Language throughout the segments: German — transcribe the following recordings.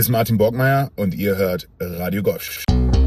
Ist Martin Borgmeier und ihr hört Radio Golf.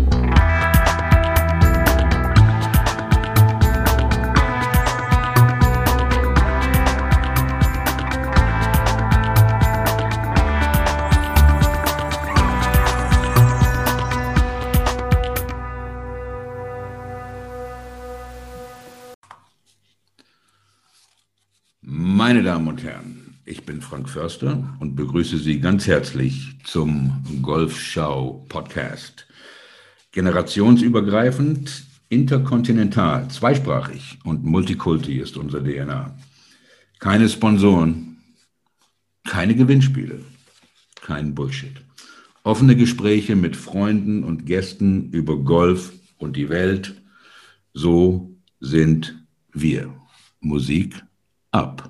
Meine Damen und Herren, ich bin Frank Förster und begrüße Sie ganz herzlich zum Golfschau Podcast. Generationsübergreifend, interkontinental, zweisprachig und Multikulti ist unser DNA. Keine Sponsoren, keine Gewinnspiele, kein Bullshit. Offene Gespräche mit Freunden und Gästen über Golf und die Welt. So sind wir. Musik ab.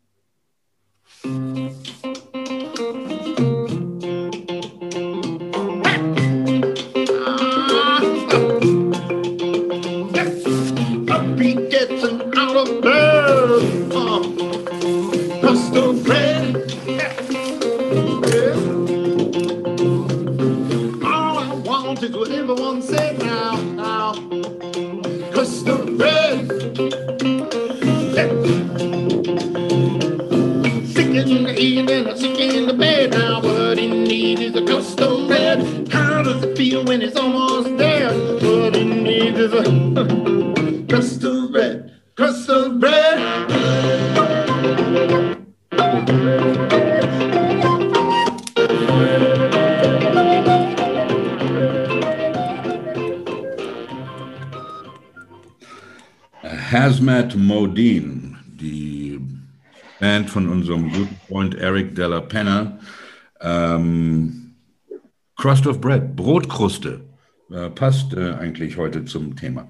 Hazmat Modine, die Band von unserem guten Freund Eric Della Penna, Crust of Bread, Brotkruste, passt eigentlich heute zum Thema.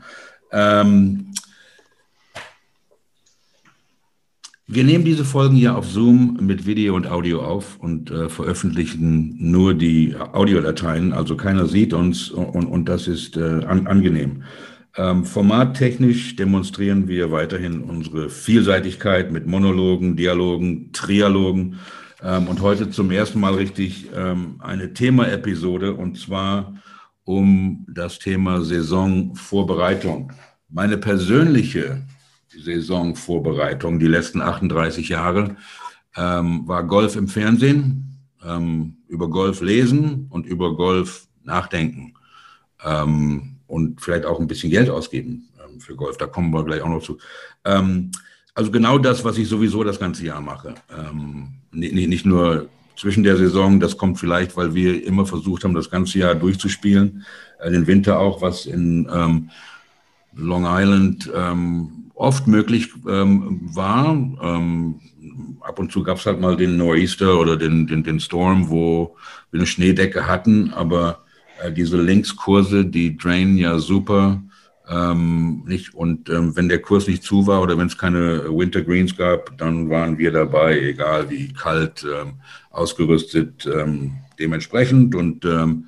Wir nehmen diese Folgen ja auf Zoom mit Video und Audio auf und veröffentlichen nur die Audiodateien, also keiner sieht uns und das ist angenehm. Formattechnisch demonstrieren wir weiterhin unsere Vielseitigkeit mit Monologen, Dialogen, Trialogen und heute zum ersten Mal richtig eine Thema-Episode und zwar um das Thema Saisonvorbereitung. Meine persönliche Saisonvorbereitung, die letzten 38 Jahre, war Golf im Fernsehen, über Golf lesen und über Golf nachdenken. Und vielleicht auch ein bisschen Geld ausgeben für Golf. Da kommen wir gleich auch noch zu. Also genau das, was ich sowieso das ganze Jahr mache. Nicht nur zwischen der Saison, das kommt vielleicht, weil wir immer versucht haben, das ganze Jahr durchzuspielen. Den Winter auch, was in Long Island oft möglich war. Ab und zu gab es halt mal den Nor'easter oder den Storm, wo wir eine Schneedecke hatten, aber diese Linkskurse, die drainen ja super, nicht? Und wenn der Kurs nicht zu war oder wenn es keine Winter Greens gab, dann waren wir dabei, egal wie kalt, ausgerüstet dementsprechend. Und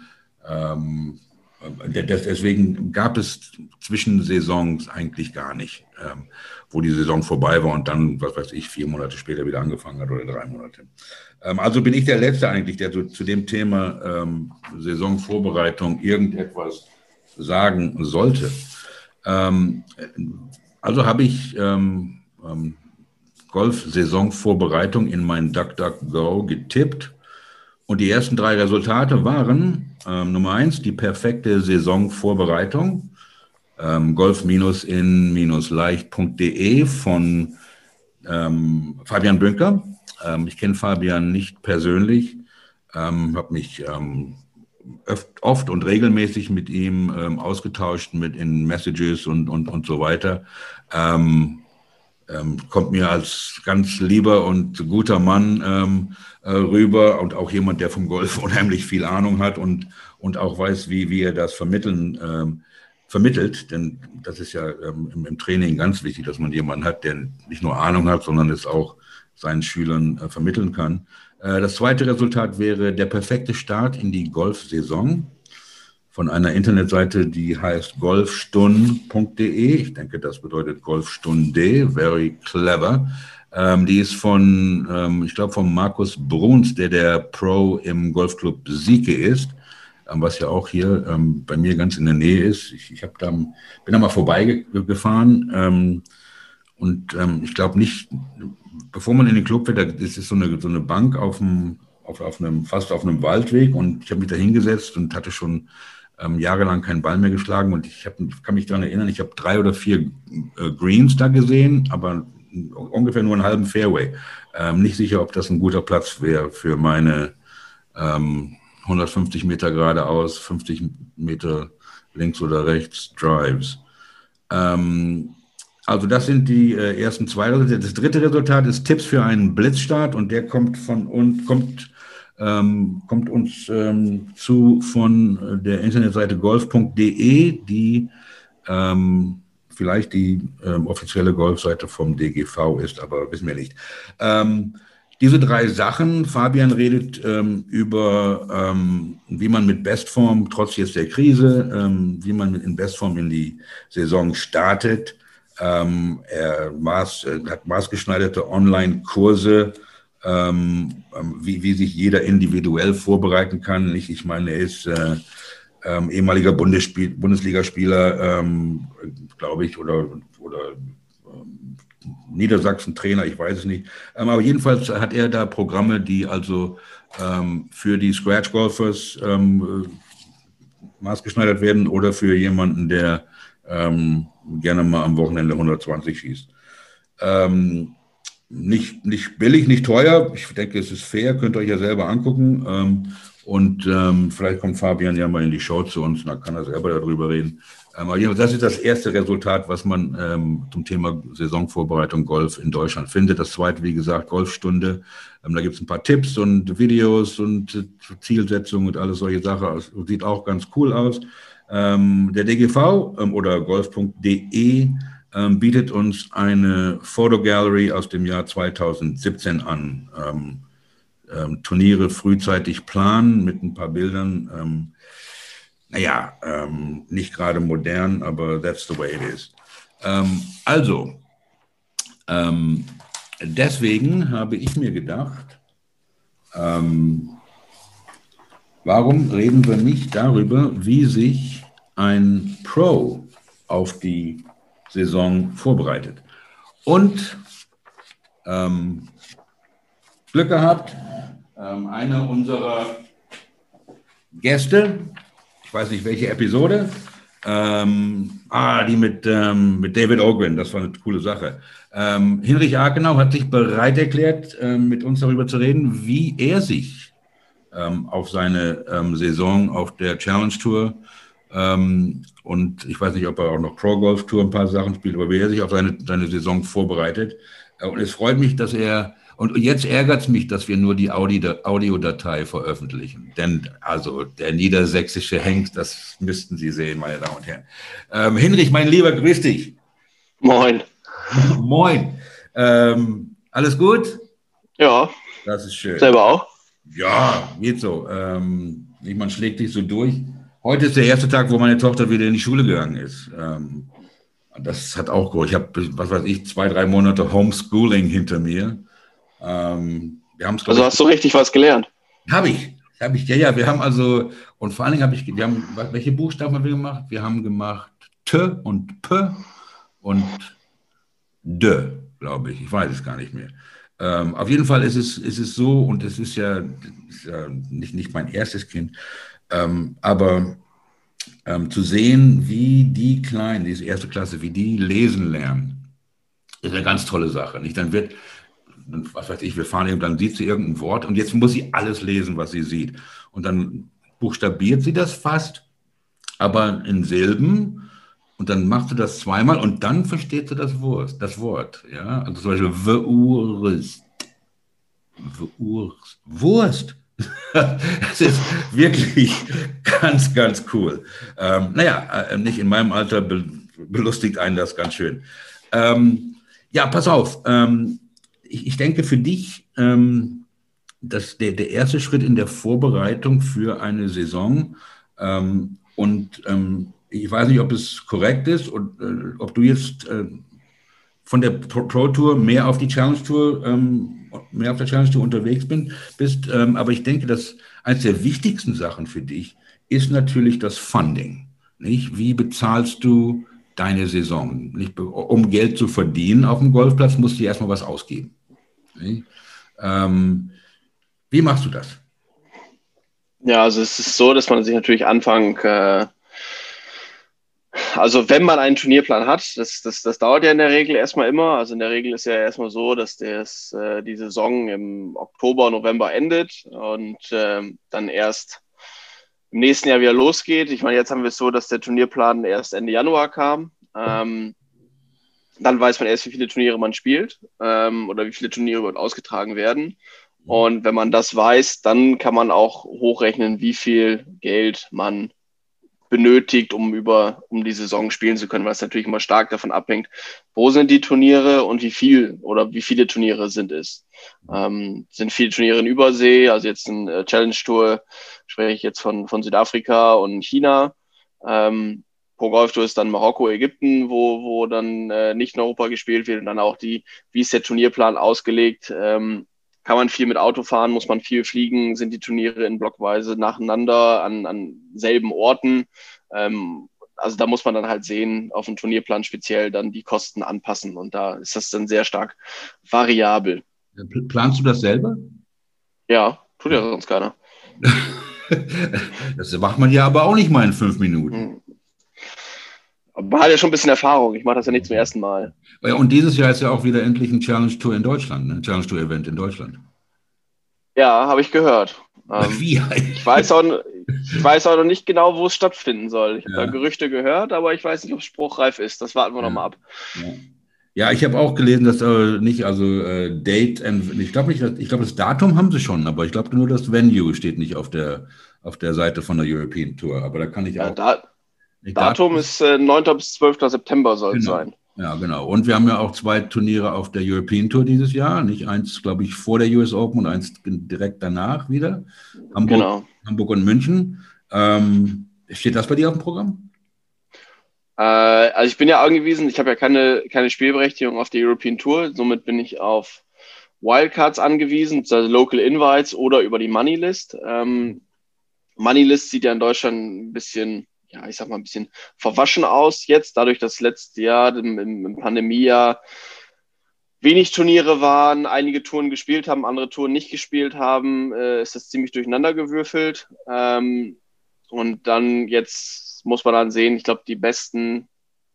deswegen gab es Zwischensaisons eigentlich gar nicht, wo die Saison vorbei war und dann, was weiß ich, 4 Monate später wieder angefangen hat oder 3 Monate. Also bin ich der Letzte eigentlich, der zu dem Thema Saisonvorbereitung irgendetwas sagen sollte. Also habe ich Golf-Saisonvorbereitung in mein DuckDuckGo getippt und die ersten 3 Resultate waren Nummer 1, die perfekte Saisonvorbereitung, golf-in-leicht.de von Fabian Bünker. Ich kenne Fabian nicht persönlich, habe mich oft und regelmäßig mit ihm ausgetauscht in Messages und so weiter. Kommt mir als ganz lieber und guter Mann rüber und auch jemand, der vom Golf unheimlich viel Ahnung hat und auch weiß, wie er das vermittelt, denn das ist ja im Training ganz wichtig, dass man jemanden hat, der nicht nur Ahnung hat, sondern es auch seinen Schülern vermitteln kann. Das zweite Resultat wäre der perfekte Start in die Golfsaison von einer Internetseite, die heißt golfstun.de. Ich denke, das bedeutet Golfstunde, very clever. Die ist ich glaube, von Markus Bruns, der Pro im Golfclub Sieke ist, was ja auch hier bei mir ganz in der Nähe ist. Ich bin da mal vorbeigefahren und ich glaube nicht, bevor man in den Club fährt, das ist so eine Bank fast auf einem Waldweg, und ich habe mich da hingesetzt und hatte schon jahrelang keinen Ball mehr geschlagen, und kann mich daran erinnern, ich habe 3 oder 4 Greens da gesehen, aber ungefähr nur einen halben Fairway. Nicht sicher, ob das ein guter Platz wäre für meine 150 Meter geradeaus, 50 Meter links oder rechts Drives. Also das sind die ersten 2 Resultate. Das dritte Resultat ist Tipps für einen Blitzstart, und der kommt uns von der Internetseite golf.de, die vielleicht die offizielle Golfseite vom DGV ist, aber wissen wir nicht. Diese 3 Sachen, Fabian redet über, wie man mit Bestform, trotz jetzt der Krise, wie man in Bestform in die Saison startet. Er hat maßgeschneiderte Online-Kurse, wie sich jeder individuell vorbereiten kann. Ich meine, er ist ehemaliger Bundesligaspieler, glaube ich, oder Niedersachsen-Trainer, ich weiß es nicht. Aber jedenfalls hat er da Programme, die also für die Scratch-Golfers maßgeschneidert werden, oder für jemanden, der gerne mal am Wochenende 120 schießt. Nicht billig, nicht teuer. Ich denke, es ist fair, könnt ihr euch ja selber angucken. Und vielleicht kommt Fabian ja mal in die Show zu uns, dann kann er selber darüber reden. Aber das ist das erste Resultat, was man zum Thema Saisonvorbereitung Golf in Deutschland findet. Das zweite, wie gesagt, Golfstunde. Da gibt es ein paar Tipps und Videos und Zielsetzungen und alles solche Sachen. Sieht auch ganz cool aus. Der DGV oder golf.de bietet uns eine Fotogallery aus dem Jahr 2017 an. Turniere frühzeitig planen mit ein paar Bildern. Nicht gerade modern, aber that's the way it is. Deswegen habe ich mir gedacht, warum reden wir nicht darüber, wie sich ein Pro auf die Saison vorbereitet? Und Glück gehabt, einer unserer Gäste, ich weiß nicht welche Episode, die mit David Ogren, das war eine coole Sache. Hinrich Akenau hat sich bereit erklärt, mit uns darüber zu reden, wie er sich auf seine Saison auf der Challenge Tour und ich weiß nicht, ob er auch noch Pro Golf Tour ein paar Sachen spielt, aber wie er sich auf seine Saison vorbereitet. Und es freut mich, dass und jetzt ärgert es mich, dass wir nur die Audiodatei veröffentlichen. Denn also der niedersächsische Hengst, das müssten Sie sehen, meine Damen und Herren. Hinrich, mein Lieber, grüß dich. Moin. Moin. Alles gut? Ja. Das ist schön. Selber auch? Ja, geht so. Man schlägt dich so durch. Heute ist der erste Tag, wo meine Tochter wieder in die Schule gegangen ist. Das hat auch gut. Ich habe, 2-3 Monate Homeschooling hinter mir. Also hast du richtig was gelernt? Habe ich. Ja. Wir haben also, und vor allen Dingen welche Buchstaben haben wir gemacht? Wir haben gemacht T und P und D, glaube ich. Ich weiß es gar nicht mehr. Auf jeden Fall ist es so, und es ist ja nicht mein erstes Kind, aber zu sehen, wie die Kleinen, diese erste Klasse, wie die lesen lernen, ist eine ganz tolle Sache. Nicht? Dann wir fahren eben, dann sieht sie irgendein Wort und jetzt muss sie alles lesen, was sie sieht. Und dann buchstabiert sie das fast, aber in Silben, und dann macht sie das zweimal und dann versteht sie das Wort. Ja? Also zum Beispiel Wurst. Das ist wirklich ganz, ganz cool. Nicht in meinem Alter belustigt einen das ganz schön. Pass auf. Ich denke für dich, dass der erste Schritt in der Vorbereitung für eine Saison ich weiß nicht, ob es korrekt ist und ob du jetzt von der Pro Tour mehr auf die Challenge Tour, mehr auf der Challenge Tour unterwegs bist. Aber ich denke, dass eines der wichtigsten Sachen für dich ist natürlich das Funding. Nicht? Wie bezahlst du deine Saison? Nicht? Um Geld zu verdienen auf dem Golfplatz, musst du erstmal was ausgeben. Nicht? Wie machst du das? Ja, also es ist so, dass man sich natürlich also wenn man einen Turnierplan hat, das dauert ja in der Regel erstmal immer. Also in der Regel ist ja erstmal so, dass die Saison im Oktober, November endet und dann erst im nächsten Jahr wieder losgeht. Ich meine, jetzt haben wir es so, dass der Turnierplan erst Ende Januar kam. Dann weiß man erst, wie viele Turniere man spielt oder wie viele Turniere überhaupt ausgetragen werden. Und wenn man das weiß, dann kann man auch hochrechnen, wie viel Geld man benötigt, um die Saison spielen zu können, weil es natürlich immer stark davon abhängt, wo sind die Turniere und wie viele Turniere sind es. Sind viele Turniere in Übersee, also jetzt eine Challenge Tour, spreche ich jetzt von Südafrika und China. Pro Golf Tour ist dann Marokko, Ägypten, wo dann nicht in Europa gespielt wird und dann auch wie ist der Turnierplan ausgelegt, kann man viel mit Auto fahren, muss man viel fliegen, sind die Turniere in Blockweise nacheinander an selben Orten. Also da muss man dann halt sehen, auf dem Turnierplan speziell dann die Kosten anpassen und da ist das dann sehr stark variabel. Planst du das selber? Ja, tut ja sonst keiner. Das macht man ja aber auch nicht mal in 5 Minuten. Aber man hat ja schon ein bisschen Erfahrung. Ich mache das ja nicht zum ersten Mal. Und dieses Jahr ist ja auch wieder endlich ein Challenge Tour in Deutschland, ein Challenge Tour Event in Deutschland. Ja, habe ich gehört. Wie? Ich weiß auch noch nicht genau, wo es stattfinden soll. Ich habe da Gerüchte gehört, aber ich weiß nicht, ob es spruchreif ist. Das warten wir noch mal ab. Ja, ich habe auch gelesen, dass Date, ich glaube, das Datum haben sie schon, aber ich glaube nur, das Venue steht nicht auf der Seite von der European Tour. Aber da kann ich auch. Datum ist 9. bis 12. September soll es sein. Ja, genau. Und wir haben ja auch 2 Turniere auf der European Tour dieses Jahr. Nicht eins, glaube ich, vor der US Open und eins direkt danach wieder. Hamburg und München. Steht das bei dir auf dem Programm? Also ich bin ja angewiesen, ich habe ja keine Spielberechtigung auf der European Tour. Somit bin ich auf Wildcards angewiesen, also Local Invites oder über die Moneylist. Moneylist sieht ja in Deutschland ein bisschen verwaschen aus jetzt, dadurch, dass letztes Jahr im Pandemiejahr wenig Turniere waren, einige Touren gespielt haben, andere Touren nicht gespielt haben, ist das ziemlich durcheinander gewürfelt. Und dann jetzt muss man dann sehen, ich glaube, die besten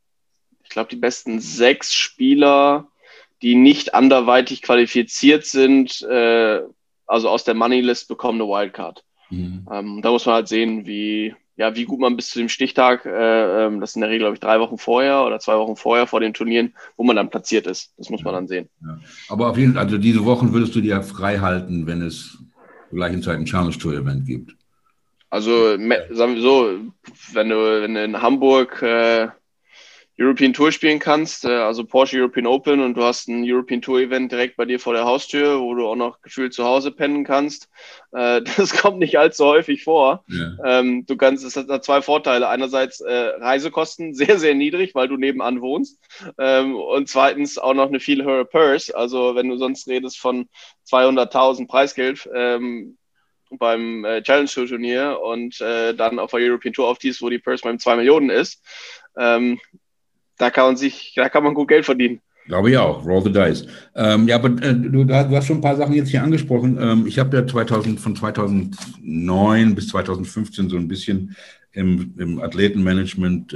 6 Spieler, die nicht anderweitig qualifiziert sind, also aus der Moneylist, bekommen eine Wildcard. Da muss man halt sehen, wie gut man bis zu dem Stichtag, das ist in der Regel, glaube ich, 3 Wochen vorher oder 2 Wochen vorher vor den Turnieren, wo man dann platziert ist. Das muss man dann sehen. Ja. Aber auf jeden Fall, also diese Wochen würdest du dir frei halten, wenn es zur gleichen Zeit ein Challenge Tour Event gibt? Also, sagen wir so, wenn du in Hamburg European Tour spielen kannst, also Porsche European Open, und du hast ein European Tour Event direkt bei dir vor der Haustür, wo du auch noch gefühlt zu Hause pennen kannst. Das kommt nicht allzu häufig vor. Ja. Es hat 2 Vorteile. Einerseits Reisekosten sehr, sehr niedrig, weil du nebenan wohnst. Und zweitens auch noch eine viel höhere Purse. Also wenn du sonst redest von 200.000 Preisgeld beim Challenge Tour Turnier und dann auf der European Tour aufziehst, wo die Purse beim 2 Millionen ist, da kann man gut Geld verdienen. Glaube ich auch. Roll the dice. Aber du hast schon ein paar Sachen jetzt hier angesprochen. Ich habe ja von 2009 bis 2015 so ein bisschen im Athletenmanagement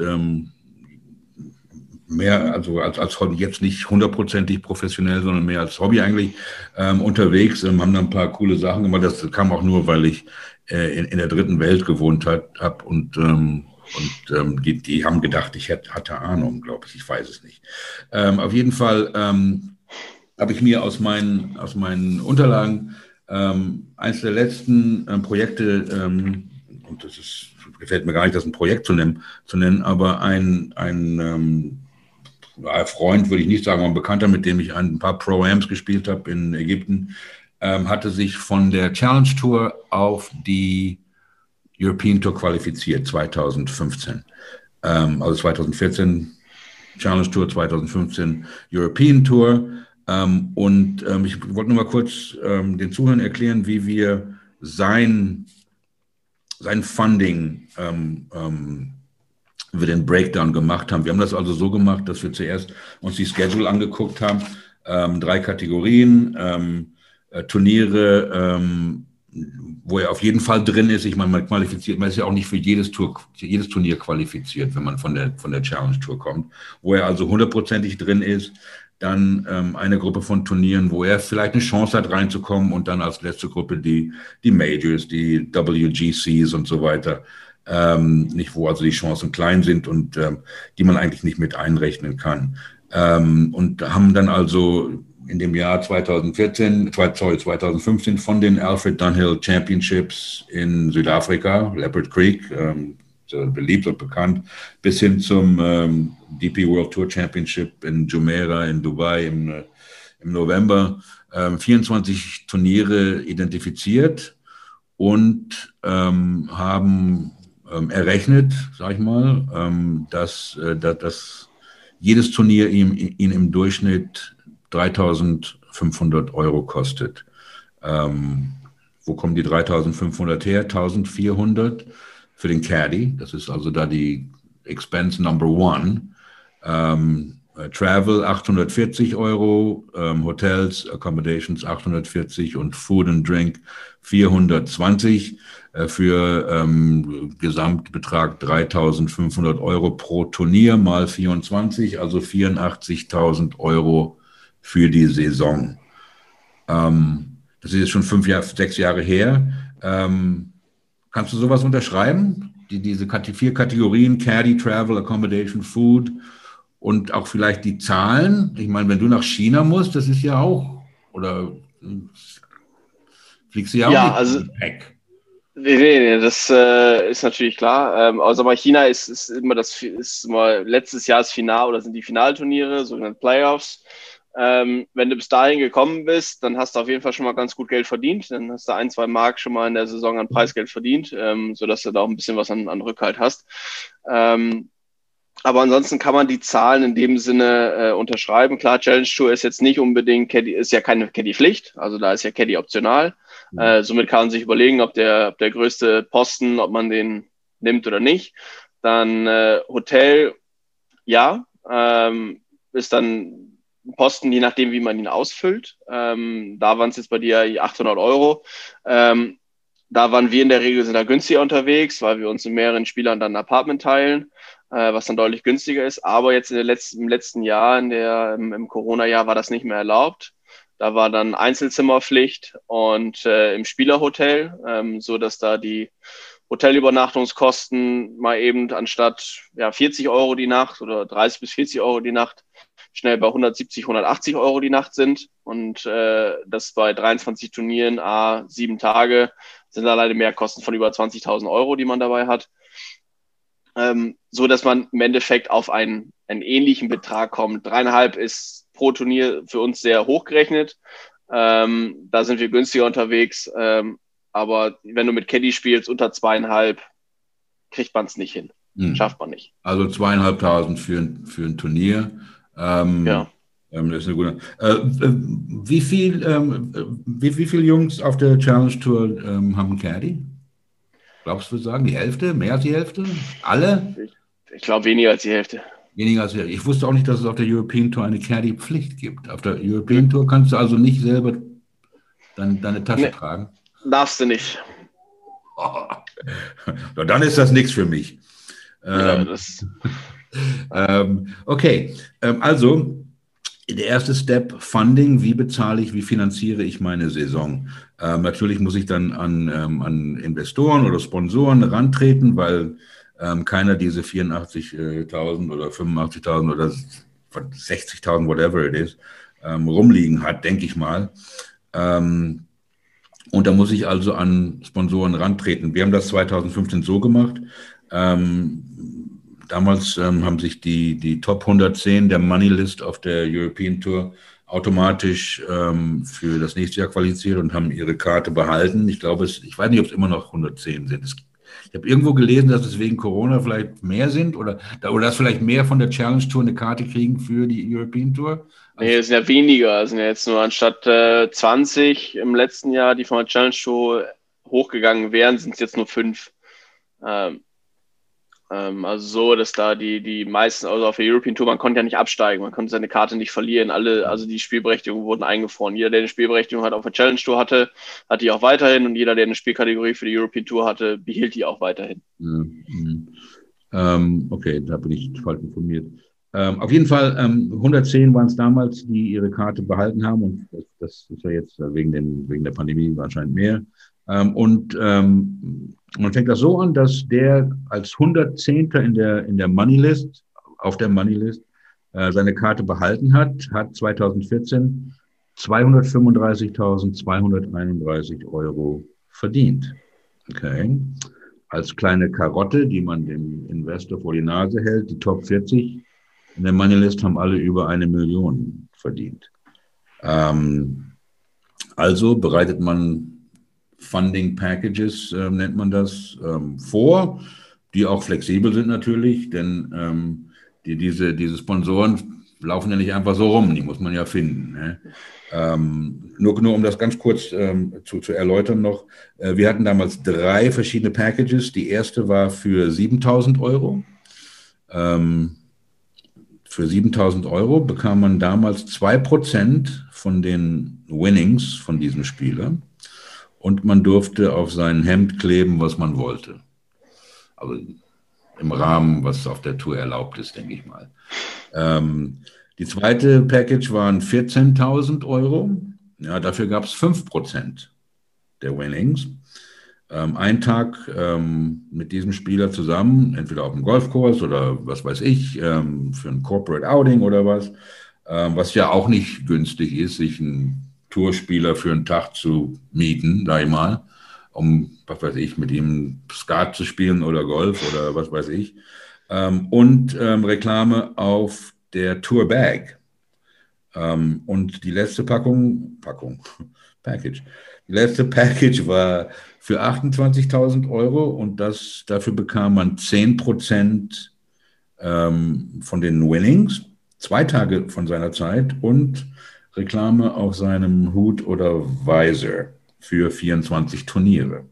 mehr, also als Hobby, jetzt nicht 100%ig professionell, sondern mehr als Hobby eigentlich unterwegs. Haben dann ein paar coole Sachen gemacht. Das kam auch nur, weil ich in der dritten Welt gewohnt habe und die haben gedacht, ich hatte Ahnung, glaube ich. Ich weiß es nicht. Auf jeden Fall habe ich mir aus meinen Unterlagen eines der letzten Projekte, und gefällt mir gar nicht, das ein Projekt zu nennen, aber ein Freund, würde ich nicht sagen, aber ein Bekannter, mit dem ich ein paar Pro-Ams gespielt habe in Ägypten, hatte sich von der Challenge Tour auf die European Tour qualifiziert, 2015. Also 2014 Challenge Tour 2015, European Tour. Ich wollte nur mal kurz den Zuhörern erklären, wie wir sein Funding wir den Breakdown gemacht haben. Wir haben das also so gemacht, dass wir zuerst uns die Schedule angeguckt haben, 3 Kategorien, Turniere, wo er auf jeden Fall drin ist. Ich meine, man ist ja auch nicht für jedes Turnier qualifiziert, wenn man von der Challenge Tour kommt, wo er also 100%ig drin ist. Dann eine Gruppe von Turnieren, wo er vielleicht eine Chance hat, reinzukommen, und dann als letzte Gruppe die Majors, die WGCs und so weiter. Nicht, wo also die Chancen klein sind und die man eigentlich nicht mit einrechnen kann. Und haben dann also in dem Jahr 2015 von den Alfred Dunhill Championships in Südafrika, Leopard Creek, sehr beliebt und bekannt, bis hin zum DP World Tour Championship in Jumeirah in Dubai im November, 24 Turniere identifiziert und haben errechnet, sag ich mal, dass jedes Turnier ihn im Durchschnitt 3.500 Euro kostet. Wo kommen die 3.500 her? 1.400 für den Caddy. Das ist also da die Expense Number One. Travel 840 Euro, Hotels, Accommodations 840 und Food and Drink 420 für Gesamtbetrag 3.500 Euro pro Turnier mal 24, also 84.000 Euro für die Saison. Das ist jetzt schon 6 Jahre her. Kannst du sowas unterschreiben? Diese 4 Kategorien, Caddy, Travel, Accommodation, Food und auch vielleicht die Zahlen. Ich meine, wenn du nach China musst, das ist ja auch, oder fliegst du ja auch nicht also, mit Gepäck. Nee, das ist natürlich klar. Also bei China ist immer letztes Jahr das Finale oder sind die Finalturniere, sogenannte Playoffs. Wenn du bis dahin gekommen bist, dann hast du auf jeden Fall schon mal ganz gut Geld verdient. Dann hast du 1-2 Mark schon mal in der Saison an Preisgeld verdient, sodass du da auch ein bisschen was an Rückhalt hast. Aber ansonsten kann man die Zahlen in dem Sinne unterschreiben. Klar, Challenge Tour ist jetzt nicht unbedingt Caddy, ist ja keine Caddy-Pflicht, also da ist ja Caddy optional. Somit kann man sich überlegen, ob der größte Posten, ob man den nimmt oder nicht. Dann Hotel, ja, ist dann ein Posten, je nachdem, wie man ihn ausfüllt. Da waren es jetzt bei dir 800 Euro. Da waren wir in der Regel sind da günstiger unterwegs, weil wir uns in mehreren Spielern dann ein Apartment teilen, was dann deutlich günstiger ist. Aber jetzt im letzten Jahr, im Corona-Jahr, war das nicht mehr erlaubt. Da war dann Einzelzimmerpflicht und im Spielerhotel, so dass da die Hotelübernachtungskosten mal eben anstatt 40 Euro die Nacht oder 30 bis 40 Euro die Nacht schnell bei 170, 180 Euro die Nacht sind. Und das bei 23 Turnieren, 7 Tage, sind alleine Mehrkosten von über 20.000 Euro, die man dabei hat. So dass man im Endeffekt auf einen ähnlichen Betrag kommt. 3,5 ist pro Turnier für uns sehr hoch gerechnet. Da sind wir günstiger unterwegs. Aber wenn du mit Caddy spielst, unter 2,5, kriegt man es nicht hin. Schafft man nicht. Also 2.500 für ein Turnier. Ja. Das ist eine gute. Wie viele Jungs auf der Challenge Tour haben Caddy? Glaubst du sagen, die Hälfte? Mehr als die Hälfte? Alle? Ich glaube, weniger als die Hälfte. Weniger als die Hälfte. Ich wusste auch nicht, dass es auf der European Tour eine Caddy-Pflicht gibt. Auf der European Tour kannst du also nicht selber deine Tasche tragen? Darfst du nicht. Na, dann ist das nichts für mich. Okay, also der erste Step, Funding, wie finanziere ich meine Saison? Natürlich muss ich dann an Investoren oder Sponsoren rantreten, weil keiner diese 84.000 oder 85.000 oder 60.000, whatever it is, rumliegen hat, denke ich mal. Und da muss ich also an Sponsoren rantreten. Wir haben das 2015 so gemacht. Damals haben sich die Top 110 der Money List auf der European Tour automatisch für das nächste Jahr qualifiziert und haben ihre Karte behalten. Ich weiß nicht, ob es immer noch 110 sind. Ich habe irgendwo gelesen, dass es wegen Corona vielleicht mehr sind oder dass vielleicht mehr von der Challenge Tour eine Karte kriegen für die European Tour. Nee, es sind ja weniger. Es sind ja jetzt nur anstatt 20 im letzten Jahr, die von der Challenge Tour hochgegangen wären, sind es jetzt nur 5. Also so, dass da die meisten, also auf der European Tour, man konnte ja nicht absteigen, man konnte seine Karte nicht verlieren. Also die Spielberechtigungen wurden eingefroren. Jeder, der eine Spielberechtigung hat auf der Challenge Tour hatte die auch weiterhin, und jeder, der eine Spielkategorie für die European Tour hatte, behielt die auch weiterhin. Okay, da bin ich falsch informiert. Auf jeden Fall 110 waren es damals, die ihre Karte behalten haben, und das ist ja jetzt wegen der Pandemie wahrscheinlich mehr. Man fängt das so an, dass der als 110. in der Moneylist, auf der Moneylist, seine Karte behalten hat 2014 235.231 Euro verdient. Okay. Als kleine Karotte, die man dem Investor vor die Nase hält, die Top 40 in der Moneylist haben alle über 1 Million verdient. Also bereitet man Funding Packages, nennt man das, vor, die auch flexibel sind natürlich, denn diese Sponsoren laufen ja nicht einfach so rum, die muss man ja finden. Ne? Nur um das ganz kurz zu erläutern noch, wir hatten damals 3 verschiedene Packages. Die erste war für 7.000 Euro. Für 7.000 Euro bekam man damals 2% von den Winnings von diesem Spieler. Und man durfte auf sein Hemd kleben, was man wollte. Also im Rahmen, was auf der Tour erlaubt ist, denke ich mal. Die zweite Package waren 14.000 Euro. Ja, dafür gab es 5% der Winnings. Ein Tag mit diesem Spieler zusammen, entweder auf dem Golfkurs oder was weiß ich, für ein Corporate Outing oder was ja auch nicht günstig ist, sich ein Tourspieler für einen Tag zu mieten, sag ich mal, um, was weiß ich, mit ihm Skat zu spielen oder Golf oder was weiß ich. Und Reklame auf der Tour Bag. Und die letzte Package. Die letzte Package war für 28.000 Euro, und dafür bekam man 10% von den Winnings, 2 Tage von seiner Zeit, und Reklame auf seinem Hut oder Visor für 24 Turniere.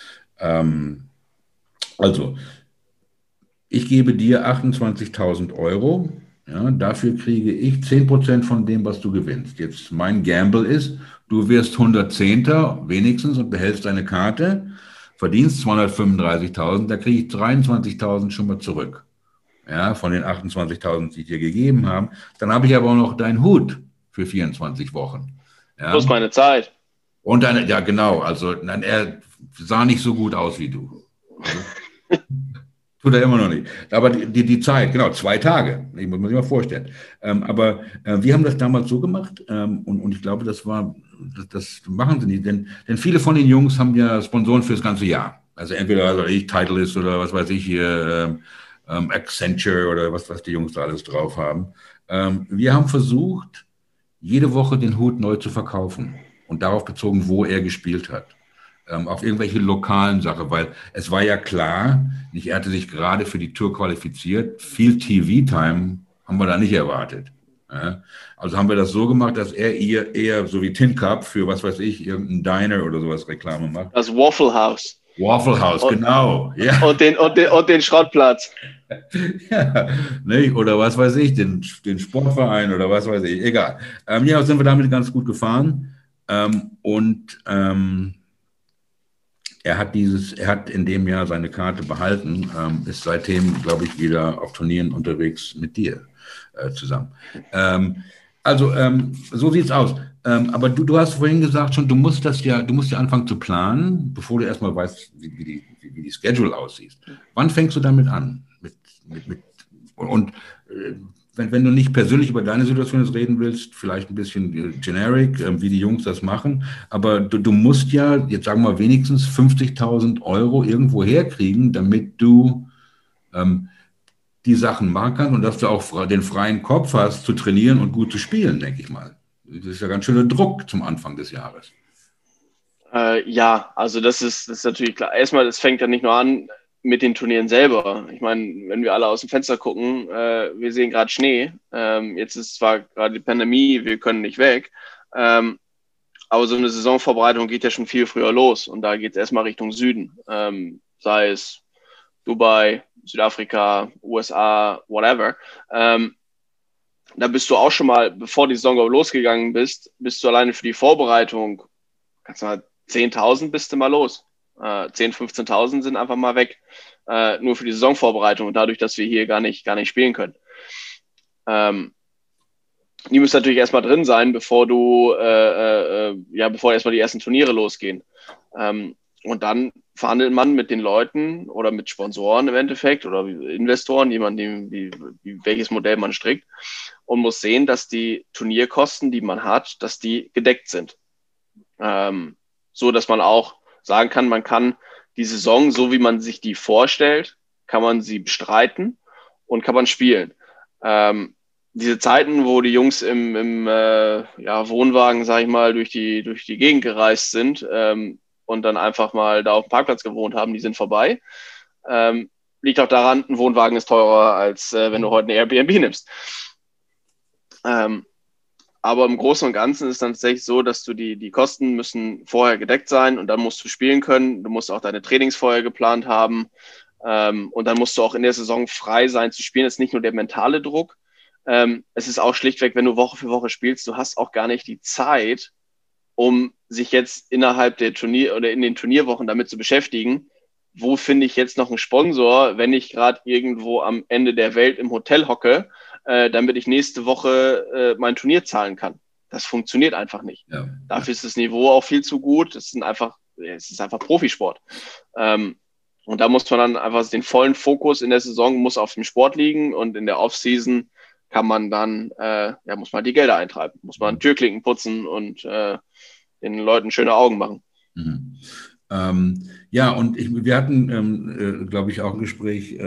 Also, ich gebe dir 28.000 Euro, ja, dafür kriege ich 10% von dem, was du gewinnst. Jetzt mein Gamble ist, du wirst 110. wenigstens und behältst deine Karte, verdienst 235.000, da kriege ich 23.000 schon mal zurück. Ja, von den 28.000, die ich dir gegeben habe. Dann habe ich aber auch noch deinen Hut für 24 Wochen. Ja. Plus meine Zeit. Und ja genau, also er sah nicht so gut aus wie du. Also, tut er immer noch nicht. Aber die Zeit, genau, 2 Tage, ich muss mir mal vorstellen. Aber wir haben das damals so gemacht, und ich glaube, das machen sie nicht, denn viele von den Jungs haben ja Sponsoren für das ganze Jahr. Also entweder Titleist oder was weiß ich hier, Accenture oder was die Jungs da alles drauf haben. Wir haben versucht, jede Woche den Hut neu zu verkaufen und darauf bezogen, wo er gespielt hat. Auf irgendwelche lokalen Sachen, weil es war ja klar, er hatte sich gerade für die Tour qualifiziert, viel TV-Time haben wir da nicht erwartet. Ja? Also haben wir das so gemacht, dass er eher so wie Tin Cup für, was weiß ich, irgendein Diner oder sowas Reklame macht. Das Waffle House. Waffle House, genau. Ja. Und den Schrottplatz. Ja, nicht? Oder was weiß ich, den Sportverein oder was weiß ich, egal. Ja, sind wir damit ganz gut gefahren. Er hat in dem Jahr seine Karte behalten, ist seitdem, glaube ich, wieder auf Turnieren unterwegs mit dir zusammen. So sieht's aus. Aber du hast vorhin gesagt schon, du musst ja anfangen zu planen, bevor du erstmal weißt, wie die Schedule aussieht. Wann fängst du damit an? Wenn du nicht persönlich über deine Situation jetzt reden willst, vielleicht ein bisschen generic, wie die Jungs das machen, aber du musst ja, jetzt sagen wir mal, wenigstens 50.000 Euro irgendwo herkriegen, damit du die Sachen machen kannst und dass du auch den freien Kopf hast, zu trainieren und gut zu spielen, denke ich mal. Das ist ja ganz schöner Druck zum Anfang des Jahres. Ja, also das ist natürlich klar. Erstmal, das fängt ja nicht nur an mit den Turnieren selber. Ich meine, wenn wir alle aus dem Fenster gucken, wir sehen gerade Schnee. Jetzt ist zwar gerade die Pandemie, wir können nicht weg. Aber so eine Saisonvorbereitung geht ja schon viel früher los. Und da geht es erstmal Richtung Süden. Sei es Dubai, Südafrika, USA, whatever. Da bist du auch schon mal, bevor die Saison losgegangen bist du alleine für die Vorbereitung, kannst du mal 10.000 bist du mal los. 10.000, 15.000 sind einfach mal weg. Nur für die Saisonvorbereitung und dadurch, dass wir hier gar nicht spielen können. Die müssen natürlich erstmal drin sein, bevor erstmal die ersten Turniere losgehen. Und dann verhandelt man mit den Leuten oder mit Sponsoren im Endeffekt oder Investoren, welches Modell man strickt und muss sehen, dass die Turnierkosten, die man hat, dass die gedeckt sind. So, dass man auch sagen kann, man kann die Saison, so wie man sich die vorstellt, kann man sie bestreiten und kann man spielen. Diese Zeiten, wo die Jungs im Wohnwagen, sag ich mal, durch die Gegend gereist sind und dann einfach mal da auf dem Parkplatz gewohnt haben, die sind vorbei. Liegt auch daran, ein Wohnwagen ist teurer, als wenn du heute eine Airbnb nimmst. Aber im Großen und Ganzen ist es dann tatsächlich so, dass du die Kosten müssen vorher gedeckt sein und dann musst du spielen können. Du musst auch deine Trainings vorher geplant haben und dann musst du auch in der Saison frei sein zu spielen. Das ist nicht nur der mentale Druck. Es ist auch schlichtweg, wenn du Woche für Woche spielst, du hast auch gar nicht die Zeit, um sich jetzt innerhalb der Turnier oder in den Turnierwochen damit zu beschäftigen. Wo finde ich jetzt noch einen Sponsor, wenn ich gerade irgendwo am Ende der Welt im Hotel hocke, damit ich nächste Woche mein Turnier zahlen kann. Das funktioniert einfach nicht. Ja. Dafür ist das Niveau auch viel zu gut. Es ist einfach Profisport. Und da muss man dann einfach den vollen Fokus in der Saison muss auf dem Sport liegen und in der Offseason kann man dann, muss man die Gelder eintreiben, muss man Türklinken putzen und den Leuten schöne Augen machen. Mhm. Und wir hatten, glaube ich, auch ein Gespräch,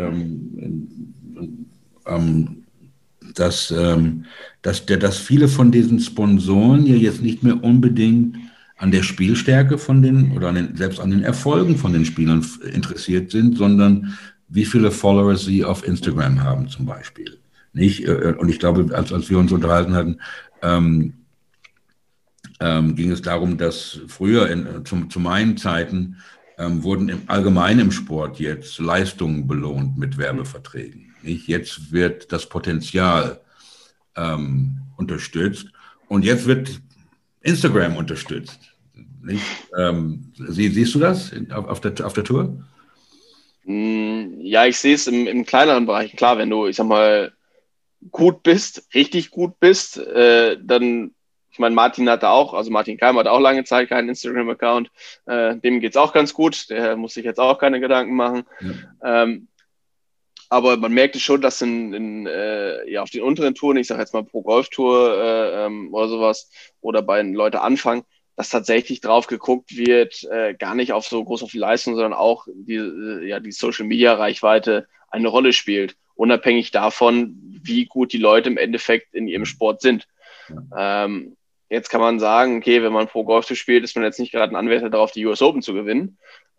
dass viele von diesen Sponsoren ja jetzt nicht mehr unbedingt an der Spielstärke selbst an den Erfolgen von den Spielern interessiert sind, sondern wie viele Follower sie auf Instagram haben zum Beispiel. Nicht? Und ich glaube, als wir uns unterhalten hatten, ging es darum, dass früher zu meinen Zeiten wurden im Allgemeinen im Sport jetzt Leistungen belohnt mit Werbeverträgen. Nicht? Jetzt wird das Potenzial unterstützt und jetzt wird Instagram unterstützt. Nicht? Siehst du das auf der Tour? Ja, ich sehe es im kleineren Bereich. Klar, wenn du, ich sag mal, gut bist, richtig gut bist, dann, ich meine, Martin Keim hatte auch lange Zeit keinen Instagram-Account, dem geht's auch ganz gut, der muss sich jetzt auch keine Gedanken machen. Ja. Aber man merkte schon, dass auf den unteren Touren, ich sage jetzt mal Pro Golf Tour oder sowas, oder bei den Leuten anfangen, dass tatsächlich drauf geguckt wird, gar nicht auf so groß auf die Leistung, sondern auch die Social-Media-Reichweite eine Rolle spielt, unabhängig davon, wie gut die Leute im Endeffekt in ihrem Sport sind. Ja. Jetzt kann man sagen, okay, wenn man Pro Golf Tour spielt, ist man jetzt nicht gerade ein Anwärter darauf, die US Open zu gewinnen.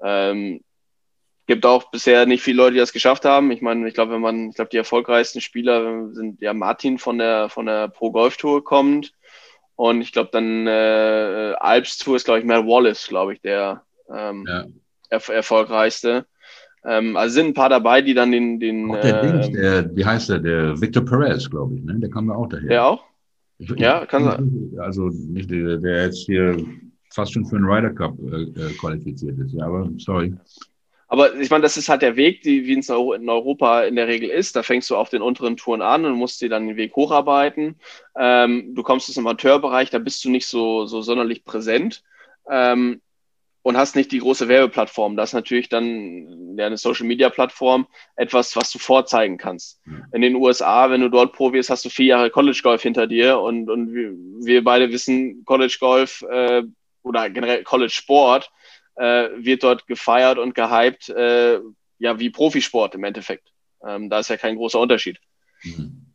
Gibt auch bisher nicht viele Leute, die das geschafft haben. Ich meine, ich glaube, die erfolgreichsten Spieler sind ja Martin von der Pro Golf Tour kommt. Und ich glaube, dann Alps Tour ist, glaube ich, Matt Wallace, glaube ich, der erfolgreichste. Also sind ein paar dabei, die dann den auch der wie heißt der Victor Perez, glaube ich, ne? Der kam ja auch daher. Der auch? Ja, kann sein. Also nicht der jetzt hier fast schon für einen Ryder Cup qualifiziert ist. Ja, aber sorry. Aber ich meine, das ist halt der Weg, wie es in Europa in der Regel ist. Da fängst du auf den unteren Touren an und musst dir dann den Weg hocharbeiten. Du kommst aus dem Amateurbereich, da bist du nicht so sonderlich präsent und hast nicht die große Werbeplattform. Das ist natürlich dann eine Social-Media-Plattform, etwas, was du vorzeigen kannst. In den USA, wenn du dort Pro wirst, hast du 4 Jahre College-Golf hinter dir und wir beide wissen, College-Golf oder generell College-Sport wird dort gefeiert und gehypt, wie Profisport im Endeffekt. Da ist ja kein großer Unterschied.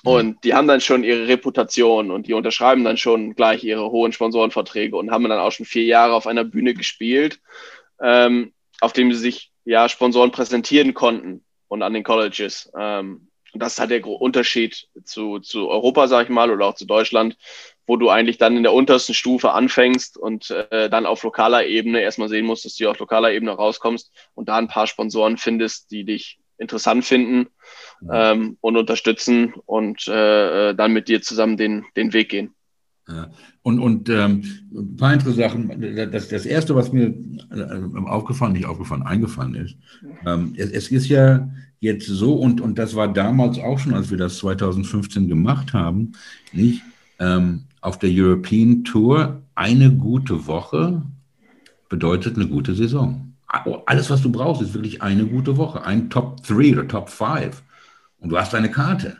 Und die haben dann schon ihre Reputation und die unterschreiben dann schon gleich ihre hohen Sponsorenverträge und haben dann auch schon 4 Jahre auf einer Bühne gespielt, auf dem sie sich Sponsoren präsentieren konnten und an den Colleges. Und das ist halt der Unterschied zu Europa, sag ich mal, oder auch zu Deutschland, wo du eigentlich dann in der untersten Stufe anfängst und dann auf lokaler Ebene erstmal sehen musst, dass du auf lokaler Ebene rauskommst und da ein paar Sponsoren findest, die dich interessant finden und unterstützen und dann mit dir zusammen den Weg gehen. Ja. Und ein paar interessante Sachen. Das Erste, was mir eingefallen ist, es ist ja jetzt so, und das war damals auch schon, als wir das 2015 gemacht haben, nicht? Auf der European Tour eine gute Woche bedeutet eine gute Saison. Alles, was du brauchst, ist wirklich eine gute Woche, ein Top 3 oder Top 5 und du hast eine Karte.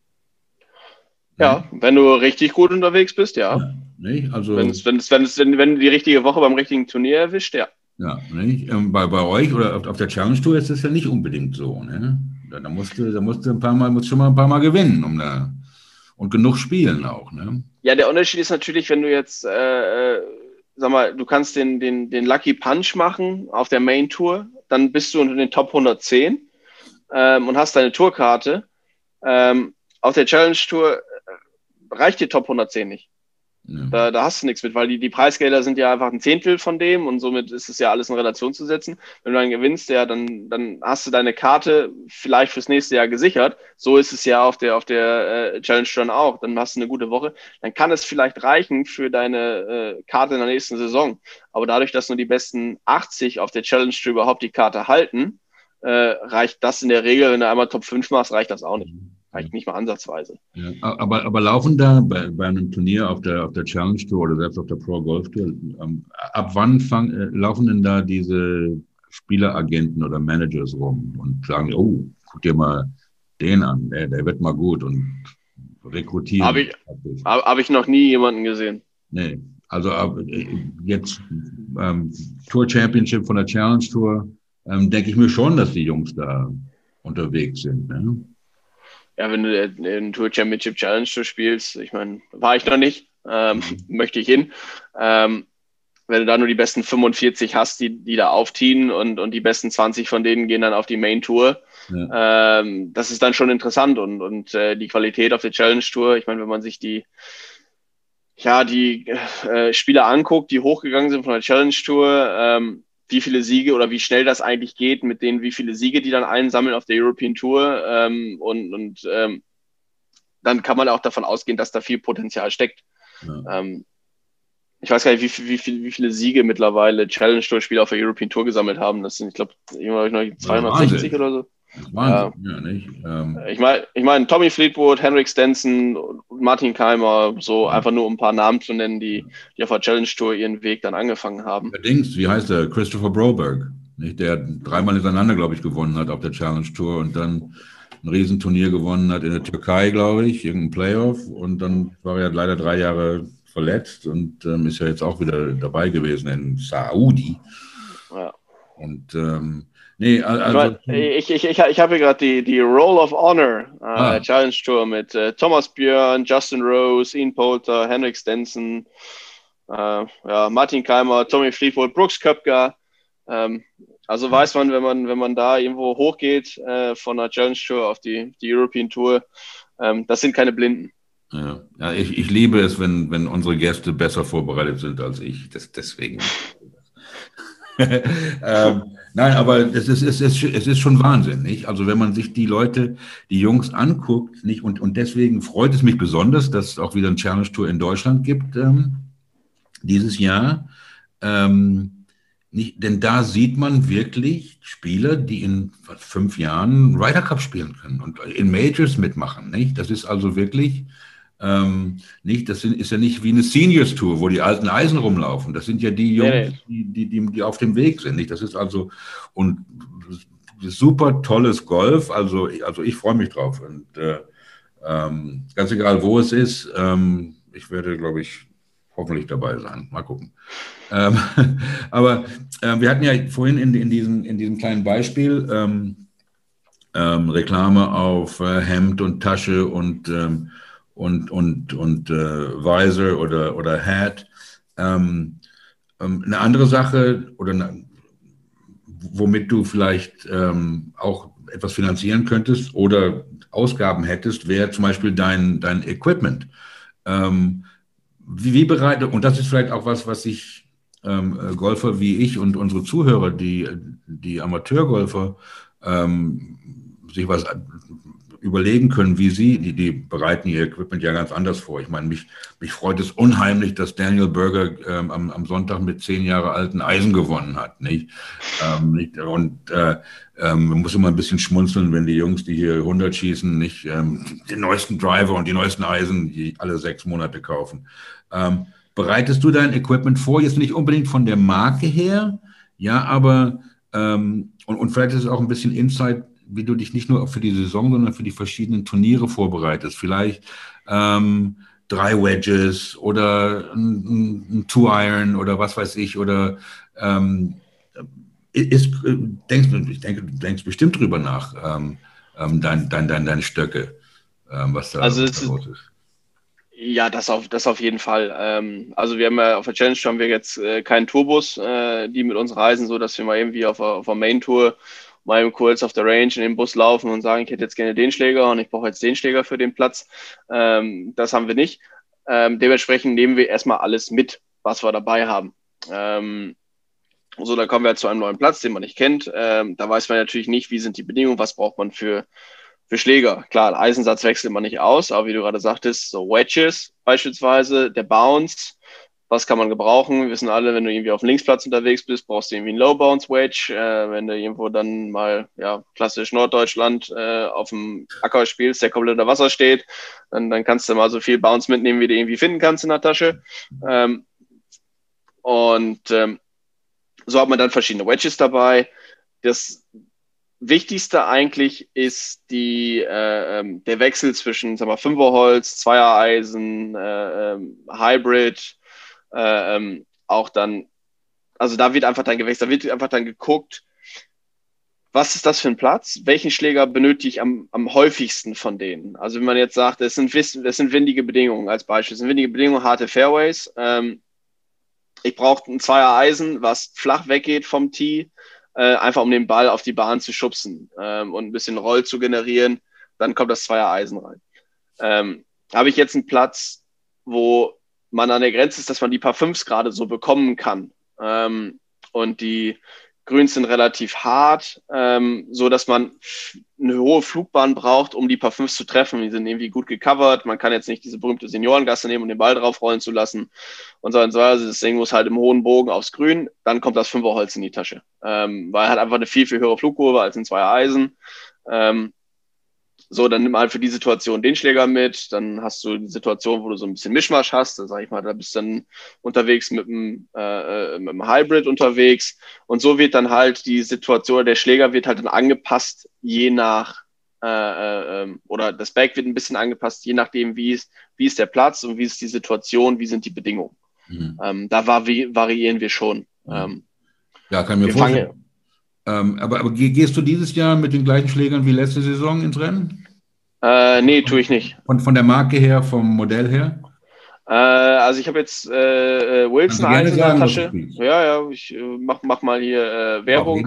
Ja, wenn du richtig gut unterwegs bist, ja. Nicht? Also, wenn du die richtige Woche beim richtigen Turnier erwischt, ja. Ja, nicht? Bei euch oder auf der Challenge Tour ist das ja nicht unbedingt so. Ne? Da musst du schon mal ein paar Mal gewinnen, und genug spielen auch. Ne? Ja, der Unterschied ist natürlich, wenn du jetzt, sag mal, du kannst den Lucky Punch machen auf der Main Tour, dann bist du unter den Top 110 und hast deine Tourkarte. Auf der Challenge Tour reicht dir Top 110 nicht. Ja. Da hast du nichts mit, weil die Preisgelder sind ja einfach ein Zehntel von dem und somit ist es ja alles in Relation zu setzen. Wenn du dann gewinnst, ja, dann hast du deine Karte vielleicht fürs nächste Jahr gesichert. So ist es ja auf der Challenge Tour auch. Dann hast du eine gute Woche. Dann kann es vielleicht reichen für deine Karte in der nächsten Saison. Aber dadurch, dass nur die besten 80 auf der Challenge Tour überhaupt die Karte halten, reicht das in der Regel, wenn du einmal Top 5 machst, reicht das auch nicht. Reicht nicht mal ansatzweise. Ja, aber laufen da bei einem Turnier auf der Challenge Tour oder selbst auf der Pro Golf Tour, ab wann laufen denn da diese Spieleragenten oder Managers rum und sagen, oh, guck dir mal den an, der wird mal gut und rekrutieren? Hab ich noch nie jemanden gesehen. Nee, also jetzt Tour Championship von der Challenge Tour, denke ich mir schon, dass die Jungs da unterwegs sind, ne? Ja, wenn du den Tour Championship Challenge Tour spielst, ich meine, war ich noch nicht, möchte ich hin. Wenn du da nur die besten 45 hast, die da aufziehen und die besten 20 von denen gehen dann auf die Main Tour, ja. Das ist dann schon interessant und die Qualität auf der Challenge Tour, ich meine, wenn man sich die Spieler anguckt, die hochgegangen sind von der Challenge Tour, wie viele Siege oder wie schnell das eigentlich geht, mit denen, wie viele Siege die dann einsammeln auf der European Tour. Dann kann man auch davon ausgehen, dass da viel Potenzial steckt. Ja. Ich weiß gar nicht, wie viele Siege mittlerweile Challenge Tour Spieler auf der European Tour gesammelt haben. Das sind, ich glaube, 260 oder so. Wahnsinn, ja, nicht? Ich meine, Tommy Fleetwood, Henrik Stenson, Martin Keimer, so einfach nur um ein paar Namen zu nennen, die auf der Challenge Tour ihren Weg dann angefangen haben. Allerdings, wie heißt der? Christopher Broberg, nicht? Der 3-mal hintereinander, glaube ich, gewonnen hat auf der Challenge Tour und dann ein Riesenturnier gewonnen hat in der Türkei, glaube ich, irgendein Playoff, und dann war er leider 3 Jahre verletzt und ist ja jetzt auch wieder dabei gewesen in Saudi. Ja. Und nee, also ich habe hier gerade die Roll of Honor Challenge Tour mit Thomas Björn, Justin Rose, Ian Poulter, Henrik Stenson, Martin Keimer, Tommy Fleetwood, Brooks Koepka. Also weiß man, wenn man da irgendwo hochgeht von der Challenge Tour auf die European Tour, das sind keine Blinden. Ja, ich liebe es, wenn unsere Gäste besser vorbereitet sind als ich. Deswegen. Nein, aber es ist schon Wahnsinn, nicht? Also wenn man sich die Jungs anguckt, nicht? Und deswegen freut es mich besonders, dass es auch wieder eine Challenge Tour in Deutschland gibt dieses Jahr. Denn da sieht man wirklich Spieler, die in 5 Jahren Ryder Cup spielen können und in Majors mitmachen, nicht? Das ist also wirklich ist ja nicht wie eine Seniors Tour, wo die alten Eisen rumlaufen. Das sind ja die Jungs, die auf dem Weg sind, nicht? Das ist also und super tolles Golf. Also ich freue mich drauf und ganz egal, wo es ist. Ich werde, glaube ich, hoffentlich dabei sein. Mal gucken. Aber wir hatten ja vorhin in diesem kleinen Beispiel Reklame auf Hemd und Tasche und Visor oder Hat. Eine andere Sache womit du vielleicht auch etwas finanzieren könntest oder Ausgaben hättest, wäre zum Beispiel dein Equipment. Wie bereit, und das ist vielleicht auch was ich Golfer wie ich und unsere Zuhörer, die Amateurgolfer, sich was überlegen können, wie die bereiten ihr Equipment ja ganz anders vor. Ich meine, mich freut es unheimlich, dass Daniel Berger am Sonntag mit 10 Jahre alten Eisen gewonnen hat. Nicht? Man muss immer ein bisschen schmunzeln, wenn die Jungs, die hier 100 schießen, nicht den neuesten Driver und die neuesten Eisen, die alle 6 Monate kaufen. Bereitest du dein Equipment vor? Jetzt nicht unbedingt von der Marke her, ja, aber und vielleicht ist es auch ein bisschen Insight, wie du dich nicht nur für die Saison, sondern für die verschiedenen Turniere vorbereitest. Vielleicht 3 Wedges oder ein 2-Iron oder was weiß ich. Oder ich denke, du denkst bestimmt drüber nach, deine Stöcke, was da los ist. Ja, das auf jeden Fall. Also wir haben ja auf der Challenge haben wir jetzt keinen Tourbus, die mit uns reisen, so dass wir mal irgendwie auf der Main Tour mal eben kurz auf der Range in den Bus laufen und sagen, ich hätte jetzt gerne den Schläger und ich brauche jetzt den Schläger für den Platz. Das haben wir nicht. Dementsprechend nehmen wir erstmal alles mit, was wir dabei haben. So, dann kommen wir zu einem neuen Platz, den man nicht kennt. Da weiß man natürlich nicht, wie sind die Bedingungen, was braucht man für Schläger. Klar, Eisensatz wechselt man nicht aus, aber wie du gerade sagtest, so Wedges beispielsweise, der Bounce, was kann man gebrauchen? Wir wissen alle, wenn du irgendwie auf dem Linksplatz unterwegs bist, brauchst du irgendwie einen Low-Bounce-Wedge. Wenn du irgendwo dann mal, ja, klassisch Norddeutschland auf dem Acker spielst, der komplett unter Wasser steht, dann kannst du mal so viel Bounce mitnehmen, wie du irgendwie finden kannst in der Tasche. So hat man dann verschiedene Wedges dabei. Das Wichtigste eigentlich ist der Wechsel zwischen, sag mal, 5er-Holz, 2er-Eisen, Hybrid, auch dann, also da wird einfach dann gewechselt, da wird einfach dann geguckt, was ist das für ein Platz? Welchen Schläger benötige ich am häufigsten von denen? Also wenn man jetzt sagt, es sind windige Bedingungen als Beispiel, es sind windige Bedingungen, harte Fairways, ich brauche ein 2er-Eisen, was flach weggeht vom Tee, einfach um den Ball auf die Bahn zu schubsen und ein bisschen Roll zu generieren, dann kommt das 2er-Eisen rein. Habe ich jetzt einen Platz, wo man an der Grenze ist, dass man die Par 5s gerade so bekommen kann und die Grüns sind relativ hart, so dass man eine hohe Flugbahn braucht, um die Par 5s zu treffen. Die sind irgendwie gut gecovert. Man kann jetzt nicht diese berühmte Seniorengasse nehmen und den Ball drauf rollen zu lassen und so und so. Also das Ding muss halt im hohen Bogen aufs Grün. Dann kommt das 5er-Holz in die Tasche, weil er hat einfach eine viel, viel höhere Flugkurve als ein 2er-Eisen. So, dann nimm halt für die Situation den Schläger mit, dann hast du die Situation, wo du so ein bisschen Mischmasch hast, da sag ich mal, da bist du dann unterwegs mit dem Hybrid unterwegs und so wird dann halt die Situation, der Schläger wird halt dann angepasst, je nach, oder das Bag wird ein bisschen angepasst, je nachdem, wie ist der Platz und wie ist die Situation, wie sind die Bedingungen. Da variieren wir schon. Ja, kann ich mir vorstellen. Aber gehst du dieses Jahr mit den gleichen Schlägern wie letzte Saison ins Rennen? Nee, tue ich nicht. Von der Marke her, vom Modell her? Also ich habe jetzt Wilson Eisen in der Tasche. Ja, ich mach mal hier Werbung.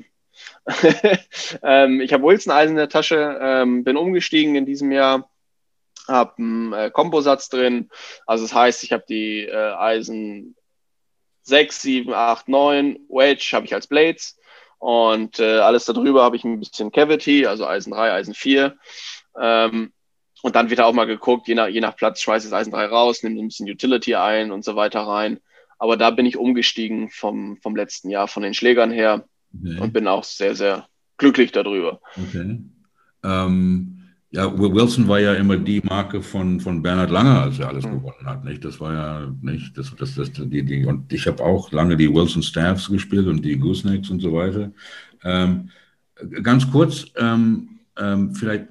Ich habe Wilson Eisen in der Tasche, bin umgestiegen in diesem Jahr, habe einen Kombosatz drin. Also das heißt, ich habe die Eisen 6, 7, 8, 9, Wedge habe ich als Blades. Und alles darüber habe ich ein bisschen Cavity, also Eisen 3, Eisen 4. Und dann wird auch mal geguckt, je nach Platz schmeiße ich das Eisen 3 raus, nehme ein bisschen Utility ein und so weiter rein. Aber da bin ich umgestiegen vom letzten Jahr, von den Schlägern her und bin auch sehr, sehr glücklich darüber. Okay. Ja, Wilson war ja immer die Marke von Bernhard Langer, als er alles gewonnen hat. Nicht? Das war ja nicht, und ich habe auch lange die Wilson Staffs gespielt und die Goosenecks und so weiter. Ganz kurz, vielleicht,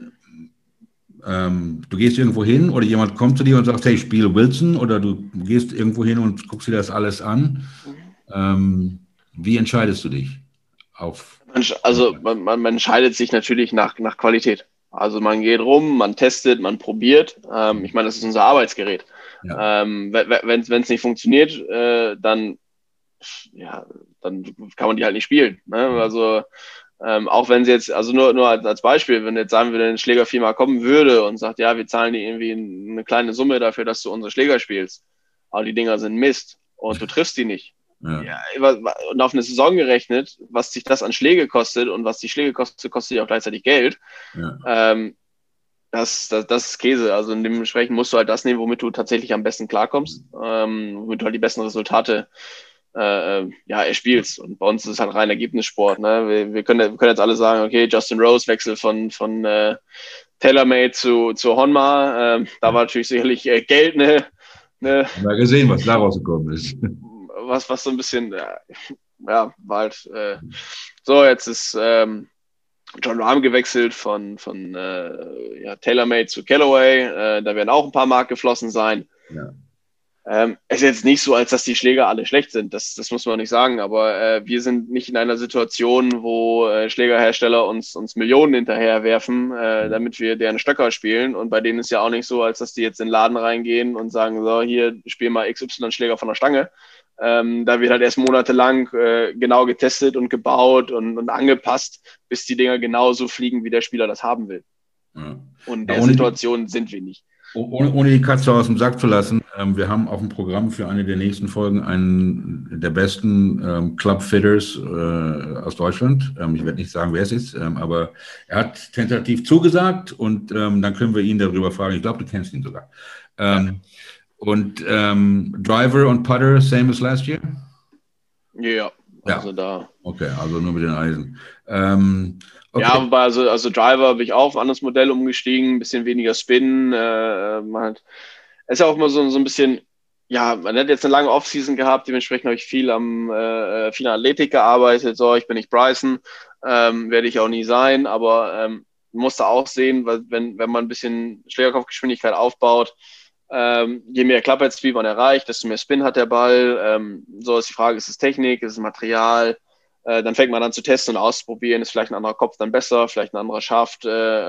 du gehst irgendwo hin oder jemand kommt zu dir und sagt, hey, ich spiele Wilson, oder du gehst irgendwo hin und guckst dir das alles an. Wie entscheidest du dich? Also man entscheidet sich natürlich nach Qualität. Also man geht rum, man testet, man probiert. Ich meine, das ist unser Arbeitsgerät. Ja. Wenn es nicht funktioniert, dann kann man die halt nicht spielen. Ne? Also auch wenn sie jetzt, also nur als Beispiel, wenn jetzt sagen wir, eine Schlägerfirma kommen würde und sagt, ja, wir zahlen dir irgendwie eine kleine Summe dafür, dass du unsere Schläger spielst, aber die Dinger sind Mist und du triffst die nicht. Ja, und auf eine Saison gerechnet, was sich das an Schläge kostet und was die Schläge kostet ja auch gleichzeitig Geld. Ja. Das ist Käse. Also dementsprechend musst du halt das nehmen, womit du tatsächlich am besten klarkommst, womit du halt die besten Resultate erspielst. Und bei uns ist es halt rein Ergebnissport. Ne? Wir können jetzt alle sagen, okay, Justin Rose Wechsel von TaylorMade zu Honma. Da war natürlich sicherlich Geld mal gesehen, was daraus gekommen ist. Was so ein bisschen, war halt so, jetzt ist Jon Rahm gewechselt von TaylorMade zu Callaway. Da werden auch ein paar Mark geflossen sein. Ja. Es ist jetzt nicht so, als dass die Schläger alle schlecht sind. Das muss man nicht sagen. Aber wir sind nicht in einer Situation, wo Schlägerhersteller uns Millionen hinterherwerfen, damit wir deren Stöcker spielen. Und bei denen ist ja auch nicht so, als dass die jetzt in den Laden reingehen und sagen, so, hier, spiel mal XY-Schläger von der Stange. Da wird halt erst monatelang genau getestet und gebaut und angepasst, bis die Dinger genauso fliegen, wie der Spieler das haben will. Ja. Und in der Situation sind wir nicht. Ohne die Katze aus dem Sack zu lassen, wir haben auf dem Programm für eine der nächsten Folgen einen der besten Clubfitters aus Deutschland. Ich werde nicht sagen, wer es ist, aber er hat tentativ zugesagt und dann können wir ihn darüber fragen. Ich glaube, du kennst ihn sogar. Und Driver und Putter, same as last year? Ja, also da. Okay, also nur mit den Eisen. Okay. Ja, wobei also Driver bin ich auch auf ein anderes Modell umgestiegen, ein bisschen weniger Spin. Es ist ja auch immer so ein bisschen, ja, man hat jetzt eine lange Offseason gehabt, dementsprechend habe ich viel an Athletik gearbeitet. So, ich bin nicht Bryson, werde ich auch nie sein, aber musste auch sehen, weil wenn man ein bisschen Schlägerkopfgeschwindigkeit aufbaut, je mehr Clubhead-Speed man erreicht, desto mehr Spin hat der Ball. So ist die Frage, ist es Technik, ist es Material? Dann fängt man an zu testen und auszuprobieren, ist vielleicht ein anderer Kopf dann besser, vielleicht ein anderer Schaft,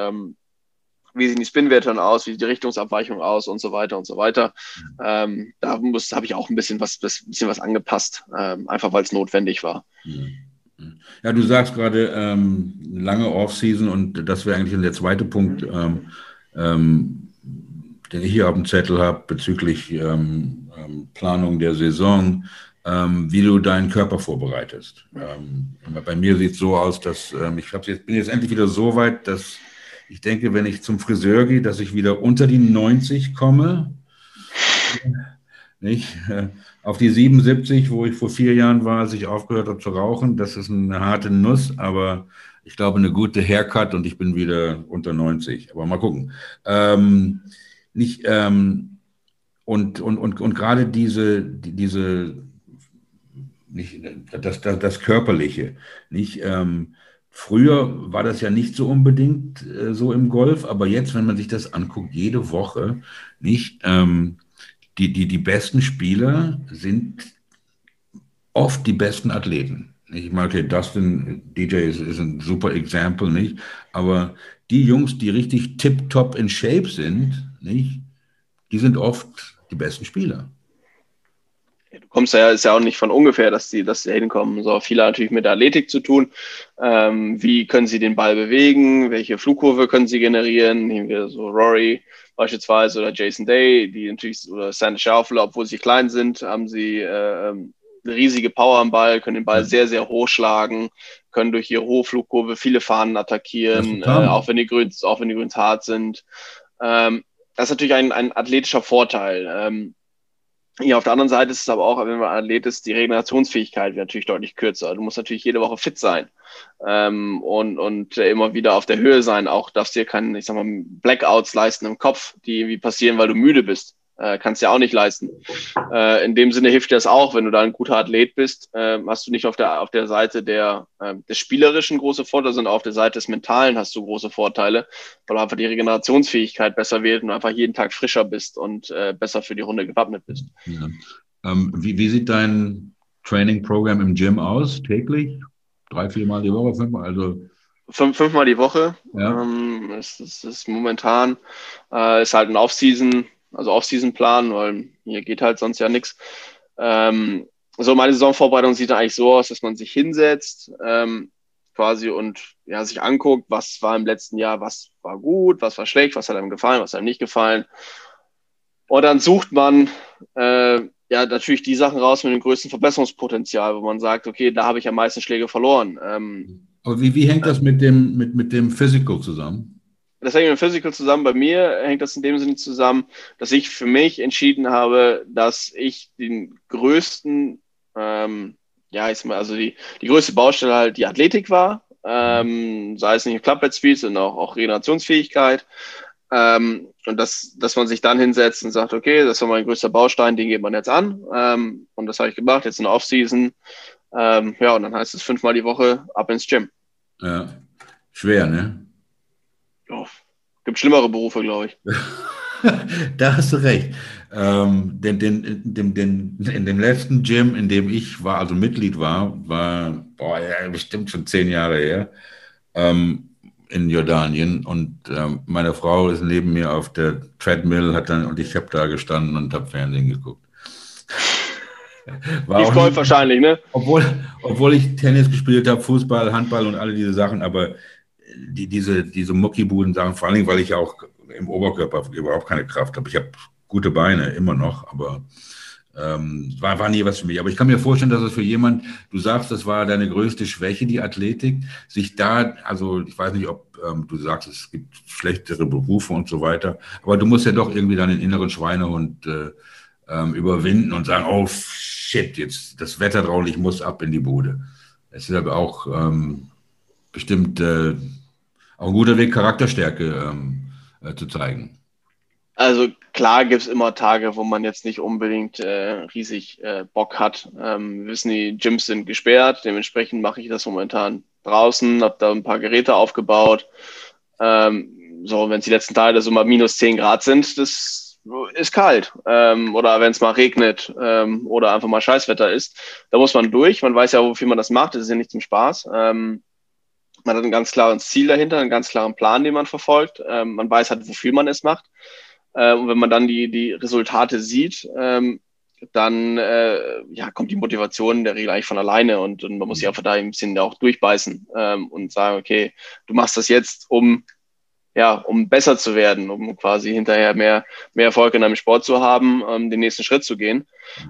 wie sehen die Spinwerte dann aus, wie sieht die Richtungsabweichung aus und so weiter und so weiter. Da habe ich auch ein bisschen was angepasst, einfach weil es notwendig war. Ja, du sagst gerade lange Offseason und das wäre eigentlich der zweite Punkt, den ich hier auf dem Zettel habe bezüglich Planung der Saison. Wie du deinen Körper vorbereitest. Bei mir sieht es so aus, dass bin jetzt endlich wieder so weit, dass ich denke, wenn ich zum Friseur gehe, dass ich wieder unter die 90 komme. Nicht? Auf die 77, wo ich vor 4 Jahren war, als ich aufgehört habe zu rauchen. Das ist eine harte Nuss, aber ich glaube, eine gute Haircut und ich bin wieder unter 90. Aber mal gucken. Und gerade das Körperliche, nicht? Früher war das ja nicht so unbedingt so im Golf, aber jetzt, wenn man sich das anguckt, jede Woche, nicht? Die besten Spieler sind oft die besten Athleten. Ich meine, okay, Dustin, DJ ist ein super Example, nicht? Aber die Jungs, die richtig tip-top in Shape sind, nicht? Die sind oft die besten Spieler. Du kommst ja, ist ja auch nicht von ungefähr, dass die hinkommen. So, viele natürlich mit der Athletik zu tun. Wie können sie den Ball bewegen? Welche Flugkurve können sie generieren? Nehmen wir so Rory beispielsweise oder Jason Day, die natürlich, oder Sandy Schauffele, obwohl sie klein sind, haben sie eine riesige Power am Ball, können den Ball sehr, sehr hoch schlagen, können durch ihre hohe Flugkurve viele Fahnen attackieren, auch wenn die Grüns hart sind. Das ist natürlich ein athletischer Vorteil. Ja, auf der anderen Seite ist es aber auch, wenn man Athlet ist, die Regenerationsfähigkeit wird natürlich deutlich kürzer. Du musst natürlich jede Woche fit sein und immer wieder auf der Höhe sein. Auch darfst dir keine, ich sag mal, Blackouts leisten im Kopf, die irgendwie passieren, weil du müde bist. Kannst du ja auch nicht leisten. In dem Sinne hilft dir das auch, wenn du da ein guter Athlet bist, hast du nicht auf der Seite des Spielerischen große Vorteile, sondern auf der Seite des Mentalen hast du große Vorteile, weil einfach die Regenerationsfähigkeit besser wird und einfach jeden Tag frischer bist und besser für die Runde gewappnet bist. Ja. Wie sieht dein Training-Programm im Gym aus, täglich? 3-4 Mal die Woche, 5 Mal, also. Fünfmal die Woche. Ja. Das ist momentan, ist halt ein Off-Season-Plan, weil hier geht halt sonst ja nichts. So, meine Saisonvorbereitung sieht eigentlich so aus, dass man sich hinsetzt, quasi und ja, sich anguckt, was war im letzten Jahr, was war gut, was war schlecht, was hat einem gefallen, was hat einem nicht gefallen. Und dann sucht man ja natürlich die Sachen raus mit dem größten Verbesserungspotenzial, wo man sagt, okay, da habe ich am meisten Schläge verloren. Aber wie hängt das mit dem Physical zusammen? Das hängt mit dem Physical zusammen. Bei mir hängt das in dem Sinne zusammen, dass ich für mich entschieden habe, dass ich den größten, ja, ich sag mal, also die größte Baustelle halt die Athletik war, sei es nicht Club Speed, sondern auch Regenerationsfähigkeit. Und dass man sich dann hinsetzt und sagt, okay, das war mein größter Baustein, den geht man jetzt an. Und das habe ich gemacht, jetzt in der Off-Season. Ja, und dann heißt es 5-mal die Woche ab ins Gym. Ja, schwer, ne? Ja, gibt schlimmere Berufe, glaube ich. Da hast du recht. In dem letzten Gym, in dem ich war, also Mitglied war ja, bestimmt schon 10 Jahre her, in Jordanien. Und meine Frau ist neben mir auf der Treadmill, und ich habe da gestanden und habe Fernsehen geguckt. War Tief Golf wahrscheinlich, ne? Obwohl ich Tennis gespielt habe, Fußball, Handball und alle diese Sachen, aber diese Muckibuden-Sachen, vor allem, weil ich auch im Oberkörper überhaupt keine Kraft habe. Ich habe gute Beine, immer noch, aber war nie was für mich. Aber ich kann mir vorstellen, dass es für jemand, du sagst, das war deine größte Schwäche, die Athletik, sich da, also ich weiß nicht, ob du sagst, es gibt schlechtere Berufe und so weiter, aber du musst ja doch irgendwie deinen inneren Schweinehund überwinden und sagen, oh shit, jetzt das Wetter draußen, ich muss ab in die Bude. Es ist aber auch bestimmt auch ein guter Weg, Charakterstärke zu zeigen. Also klar gibt es immer Tage, wo man jetzt nicht unbedingt riesig Bock hat. Wir wissen, die Gyms sind gesperrt, dementsprechend mache ich das momentan draußen, habe da ein paar Geräte aufgebaut. So, wenn es die letzten Tage so mal minus 10 Grad sind, das ist kalt. Oder wenn es mal regnet oder einfach mal Scheißwetter ist, da muss man durch. Man weiß ja, wofür man das macht, das ist ja nicht zum Spaß. Man hat ein ganz klares Ziel dahinter, einen ganz klaren Plan, den man verfolgt. Man weiß halt, wofür man es macht. Und wenn man dann die Resultate sieht, dann ja, kommt die Motivation in der Regel eigentlich von alleine und man muss sich einfach da ein bisschen auch durchbeißen und sagen, okay, du machst das jetzt, um besser zu werden, um quasi hinterher mehr Erfolg in deinem Sport zu haben, den nächsten Schritt zu gehen.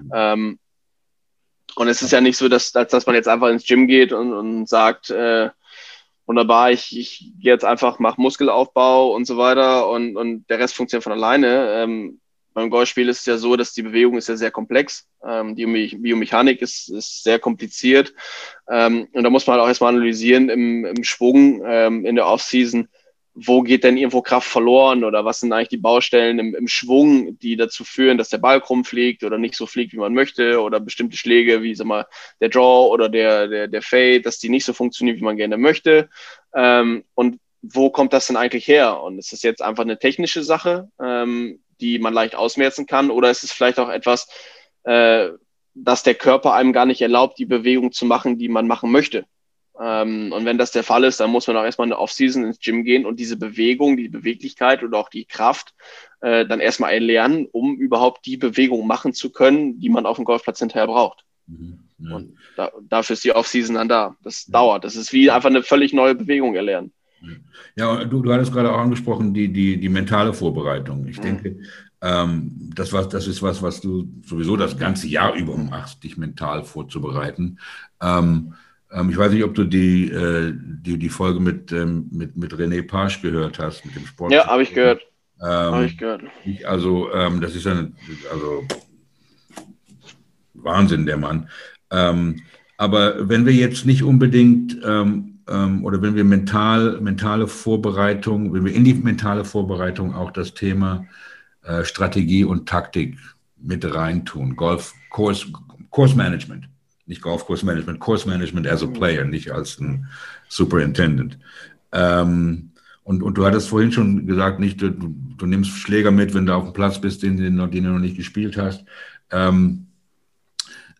Und es ist ja nicht so, dass man jetzt einfach ins Gym geht und sagt, wunderbar, ich gehe jetzt einfach, mache Muskelaufbau und so weiter und der Rest funktioniert von alleine. Beim Golfspiel ist es ja so, dass die Bewegung ist ja sehr komplex. Die Biomechanik ist sehr kompliziert. Und da muss man halt auch erstmal analysieren im Schwung, in der Offseason, wo geht denn irgendwo Kraft verloren oder was sind eigentlich die Baustellen im Schwung, die dazu führen, dass der Ball krumm fliegt oder nicht so fliegt, wie man möchte oder bestimmte Schläge wie sag mal, der Draw oder der Fade, dass die nicht so funktionieren, wie man gerne möchte. Und wo kommt das denn eigentlich her? Und ist das jetzt einfach eine technische Sache, die man leicht ausmerzen kann oder ist es vielleicht auch etwas, dass der Körper einem gar nicht erlaubt, die Bewegung zu machen, die man machen möchte? Und wenn das der Fall ist, dann muss man auch erstmal in der Off-Season ins Gym gehen und diese Bewegung, die Beweglichkeit oder auch die Kraft dann erstmal erlernen, um überhaupt die Bewegung machen zu können, die man auf dem Golfplatz hinterher braucht. Ja. Und dafür ist die Off-Season dann da. Das dauert. Das ist wie einfach eine völlig neue Bewegung erlernen. Ja, du hattest gerade auch angesprochen, die mentale Vorbereitung. Ich denke, das ist was du sowieso das ganze Jahr über machst, dich mental vorzubereiten. Ich weiß nicht, ob du die Folge mit René Pasch gehört hast, mit dem Sport. Ja, habe ich gehört. Das ist also Wahnsinn, der Mann. Aber wenn wir jetzt nicht unbedingt oder wenn wir mentale Vorbereitung, wenn wir in die mentale Vorbereitung auch das Thema Strategie und Taktik mit reintun, Course Management. Nicht Golf-Course-Management, Course-Management as a player, nicht als ein Superintendent. Und du hattest vorhin schon gesagt, nicht, du nimmst Schläger mit, wenn du auf dem Platz bist, den du noch nicht gespielt hast.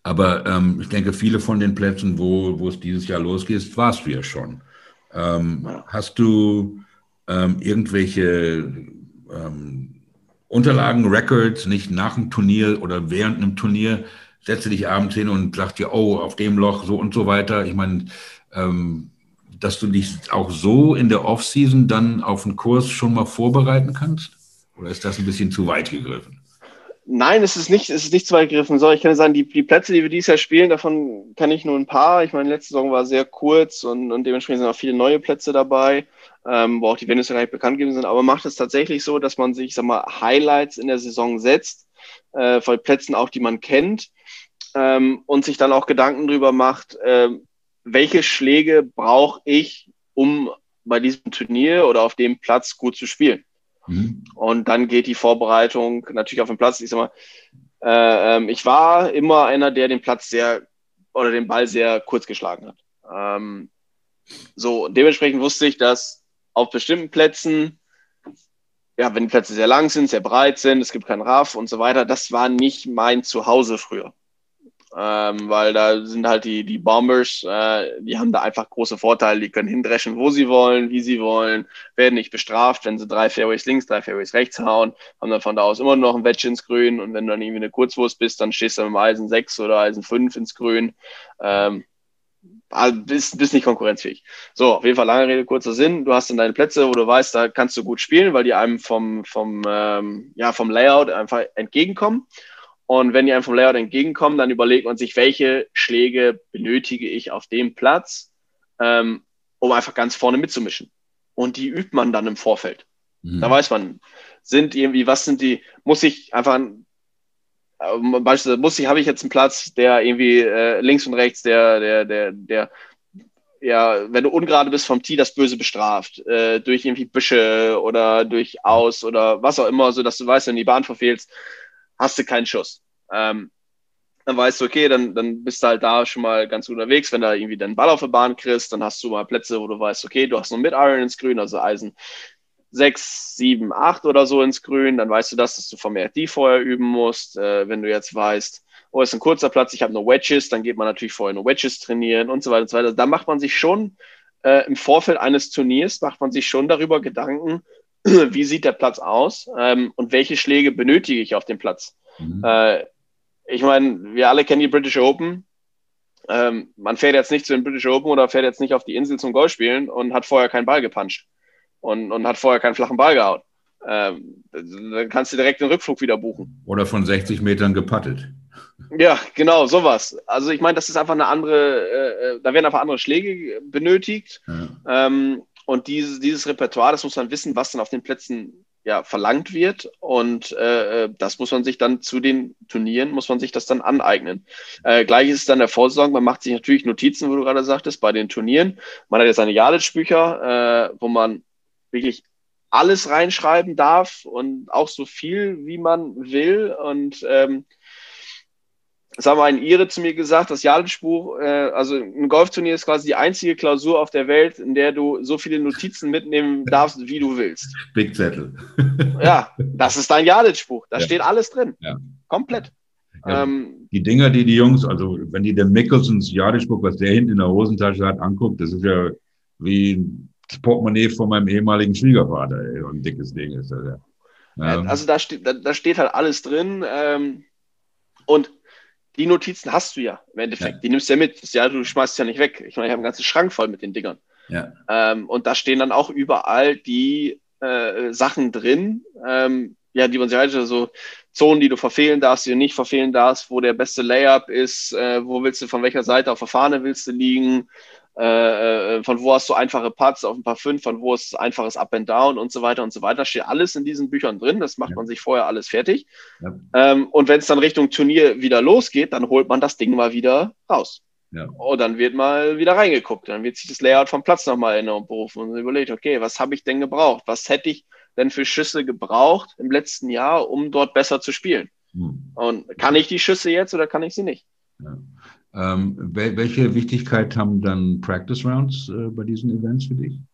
Aber ich denke, viele von den Plätzen, wo es dieses Jahr losgeht, warst du ja schon. Hast du irgendwelche Unterlagen, Records, nicht nach dem Turnier oder während einem Turnier, setze dich abends hin und sagst dir, oh, auf dem Loch so und so weiter. Ich meine, dass du dich auch so in der Offseason dann auf einen Kurs schon mal vorbereiten kannst? Oder ist das ein bisschen zu weit gegriffen? Nein, es ist nicht zu weit gegriffen. So, ich kann sagen, die Plätze, die wir dieses Jahr spielen, davon kann ich nur ein paar. Ich meine, letzte Saison war sehr kurz und dementsprechend sind auch viele neue Plätze dabei, wo auch die Venues gar nicht bekannt gegeben sind. Aber macht es tatsächlich so, dass man sich, ich sag mal, Highlights in der Saison setzt, von Plätzen auch, die man kennt, und sich dann auch Gedanken drüber macht, welche Schläge brauche ich, um bei diesem Turnier oder auf dem Platz gut zu spielen. Und dann geht die Vorbereitung natürlich auf den Platz. Ich sag mal, ich war immer einer, der den Ball sehr kurz geschlagen hat. So, dementsprechend wusste ich, dass auf bestimmten Plätzen, ja, wenn die Plätze sehr lang sind, sehr breit sind, es gibt keinen Raff und so weiter, das war nicht mein Zuhause früher. Weil da sind halt die Bombers, die haben da einfach große Vorteile, die können hindreschen, wo sie wollen, wie sie wollen, werden nicht bestraft, wenn sie 3 Fairways links, 3 Fairways rechts hauen, haben dann von da aus immer noch ein Wedge ins Grün und wenn du dann irgendwie eine Kurzwurst bist, dann stehst du mit dem Eisen 6 oder Eisen 5 ins Grün. Bist nicht konkurrenzfähig. So, auf jeden Fall lange Rede, kurzer Sinn. Du hast dann deine Plätze, wo du weißt, da kannst du gut spielen, weil die einem vom Layout einfach entgegenkommen. Und wenn die einem vom Layout entgegenkommen, dann überlegt man sich, welche Schläge benötige ich auf dem Platz, um einfach ganz vorne mitzumischen. Und die übt man dann im Vorfeld. Da weiß man, beispielsweise habe ich jetzt einen Platz, der irgendwie links und rechts, der ja, wenn du ungerade bist vom Tee, das Böse bestraft, durch irgendwie Büsche oder durch Aus oder was auch immer, so dass du weißt, wenn du die Bahn verfehlst, hast du keinen Schuss. Dann weißt du, okay, dann bist du halt da schon mal ganz gut unterwegs. Wenn du irgendwie deinen Ball auf der Bahn kriegst, dann hast du mal Plätze, wo du weißt, okay, du hast noch mit Iron ins Grün, also Eisen 6, 7, 8 oder so ins Grün, dann weißt du dass du vermehrt die vorher üben musst. Wenn du jetzt weißt, oh, ist ein kurzer Platz, ich habe nur Wedges, dann geht man natürlich vorher nur Wedges trainieren und so weiter und so weiter. Da macht man sich schon im Vorfeld eines Turniers, macht man sich schon darüber Gedanken, wie sieht der Platz aus und welche Schläge benötige ich auf dem Platz. Ich meine, wir alle kennen die British Open. Man fährt jetzt nicht zu den British Open oder fährt jetzt nicht auf die Insel zum Golfspielen und hat vorher keinen Ball gepuncht und hat vorher keinen flachen Ball gehauen. Dann kannst du direkt den Rückflug wieder buchen. Oder von 60 Metern gepattet. Ja, genau, sowas. Also ich meine, das ist einfach eine andere, da werden einfach andere Schläge benötigt. Ja. Und dieses Repertoire, das muss man wissen, was dann auf den Plätzen verlangt wird. Und das muss man sich dann zu den Turnieren, muss man sich das dann aneignen. Gleich ist es dann der Vorsaison, man macht sich natürlich Notizen, wo du gerade sagtest, bei den Turnieren. Man hat jetzt seine Jalic-Bücher, wo man wirklich alles reinschreiben darf und auch so viel, wie man will. Und das haben ein Ire zu mir gesagt, das Jalic-Buch, also ein Golfturnier ist quasi die einzige Klausur auf der Welt, in der du so viele Notizen mitnehmen darfst, wie du willst. Spickzettel. Ja, das ist dein Jalic-Buch. Da steht alles drin. Ja. Komplett. Ja, die Dinger, die Jungs, also wenn die den Mickelsons Jalic-Buch, was der hinten in der Hosentasche hat, anguckt, das ist ja wie das Portemonnaie von meinem ehemaligen Schwiegervater. Ey, so ein dickes Ding ist das ja. Also da steht halt alles drin. Und die Notizen hast du ja im Endeffekt. Ja. Die nimmst du ja mit. Du schmeißt es ja nicht weg. Ich meine, ich habe einen ganzen Schrank voll mit den Dingern. Ja. Und da stehen dann auch überall die Sachen drin, die man sich halt so Zonen, die du verfehlen darfst, die du nicht verfehlen darfst, wo der beste Layup ist, wo willst du, von welcher Seite auf der Fahne willst du liegen, von wo hast du einfache Putts auf ein paar 5, von wo ist einfaches Up and Down und so weiter und so weiter. Steht alles in diesen Büchern drin, das macht man sich vorher alles fertig. Ja. Und wenn es dann Richtung Turnier wieder losgeht, dann holt man das Ding mal wieder raus. Ja. Und dann wird mal wieder reingeguckt, dann wird sich das Layout vom Platz nochmal in Erinnerung berufen und überlegt, okay, was habe ich denn gebraucht? Was hätte ich denn für Schüsse gebraucht im letzten Jahr, um dort besser zu spielen? Und kann ich die Schüsse jetzt oder kann ich sie nicht? Ja. Welche Wichtigkeit haben dann Practice Rounds bei diesen Events für dich?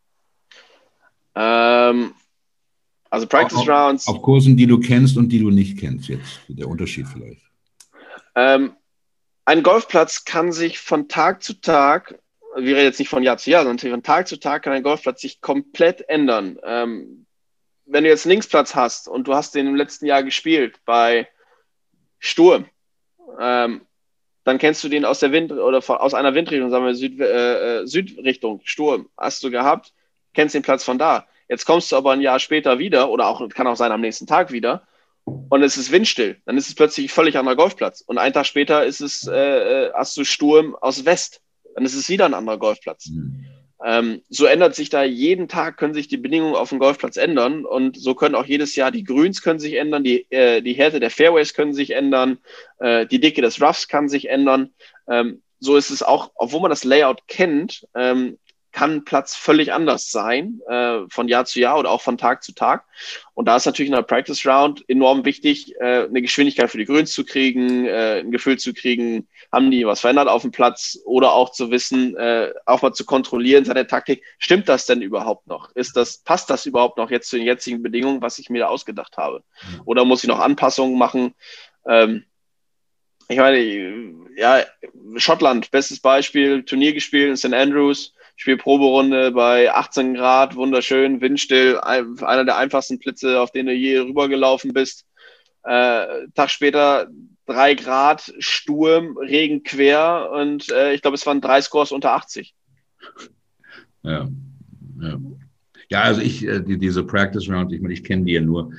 Also Practice Rounds. Auf Kursen, die du kennst und die du nicht kennst jetzt, der Unterschied vielleicht. ein Golfplatz kann sich von Tag zu Tag, wir reden jetzt nicht von Jahr zu Jahr, sondern von Tag zu Tag kann ein Golfplatz sich komplett ändern. Wenn du jetzt einen Linksplatz hast und du hast den im letzten Jahr gespielt bei Sturm, dann kennst du den aus der Wind oder aus einer Windrichtung, sagen wir Südrichtung, Sturm, hast du gehabt, kennst den Platz von da. Jetzt kommst du aber ein Jahr später wieder oder auch kann auch sein am nächsten Tag wieder und es ist windstill. Dann ist es plötzlich ein völlig anderer Golfplatz und einen Tag später ist es hast du Sturm aus West. Dann ist es wieder ein anderer Golfplatz. So ändert sich da jeden Tag, können sich die Bedingungen auf dem Golfplatz ändern und so können auch jedes Jahr die Grüns können sich ändern, die Härte der Fairways können sich ändern, die Dicke des Roughs kann sich ändern. So ist es auch, obwohl man das Layout kennt, kann ein Platz völlig anders sein, von Jahr zu Jahr oder auch von Tag zu Tag. Und da ist natürlich in der Practice Round enorm wichtig, eine Geschwindigkeit für die Grüns zu kriegen, ein Gefühl zu kriegen, haben die was verändert auf dem Platz oder auch zu wissen, auch mal zu kontrollieren, seine Taktik, stimmt das denn überhaupt noch? Passt das überhaupt noch jetzt zu den jetzigen Bedingungen, was ich mir da ausgedacht habe? Oder muss ich noch Anpassungen machen? Ich meine, ja, Schottland, bestes Beispiel, Turnier gespielt in St. Andrews, Proberunde bei 18 Grad, wunderschön, windstill, einer der einfachsten Plätze, auf denen du je rübergelaufen bist. Tag später 3 Grad, Sturm, Regen quer und ich glaube, es waren 3 Scores unter 80. Ja, also diese Practice Round, ich kenne die ja nur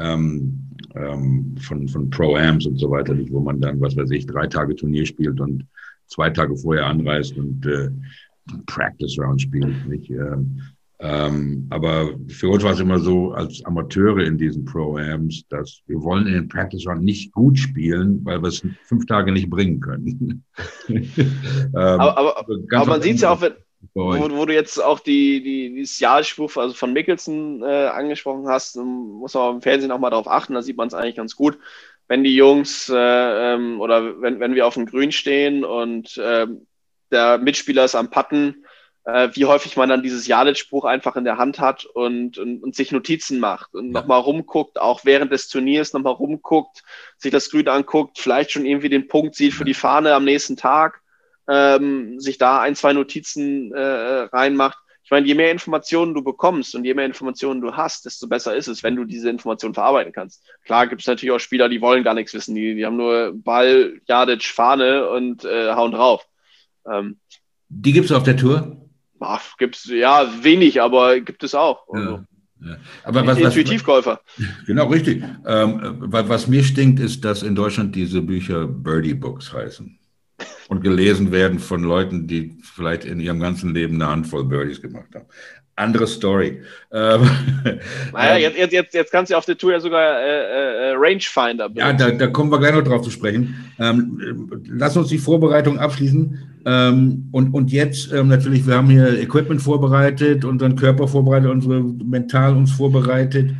von Pro-Ams und so weiter, wo man dann, 3 Tage Turnier spielt und 2 Tage vorher anreist und Practice Round spielt, nicht? Aber für uns war es immer so, als Amateure in diesen Pro-Ams, dass wir wollen in den Practice Round nicht gut spielen, weil wir es 5 Tage nicht bringen können. Aber man sieht es ja auch, wo du jetzt auch dieses Jahrspruch also von Mickelson angesprochen hast, muss man auch im Fernsehen auch mal darauf achten, da sieht man es eigentlich ganz gut. Wenn die Jungs oder wenn wir auf dem Grün stehen und der Mitspieler ist am Putten, wie häufig man dann dieses Jalic-Spruch einfach in der Hand hat und sich Notizen macht und nochmal rumguckt, auch während des Turniers nochmal rumguckt, sich das Grün anguckt, vielleicht schon irgendwie den Punkt sieht für die Fahne am nächsten Tag, sich da 1, 2 Notizen reinmacht. Ich meine, je mehr Informationen du bekommst und je mehr Informationen du hast, desto besser ist es, wenn du diese Informationen verarbeiten kannst. Klar gibt es natürlich auch Spieler, die wollen gar nichts wissen, die haben nur Ball, Jalic, Fahne und hauen drauf. Die gibt es auf der Tour? Gibt's ja wenig, aber gibt es auch. Also, ja. Aber Intuitivgolfer. Genau, richtig. Was mir stinkt, ist, dass in Deutschland diese Bücher Birdie Books heißen und gelesen werden von Leuten, die vielleicht in ihrem ganzen Leben eine Handvoll Birdies gemacht haben. Andere Story. Naja, jetzt kannst du auf der Tour ja sogar Rangefinder benutzen. Ja, da kommen wir gleich noch drauf zu sprechen. Lass uns die Vorbereitung abschließen. Und jetzt natürlich, wir haben hier Equipment vorbereitet, unseren Körper vorbereitet, unsere mental uns vorbereitet.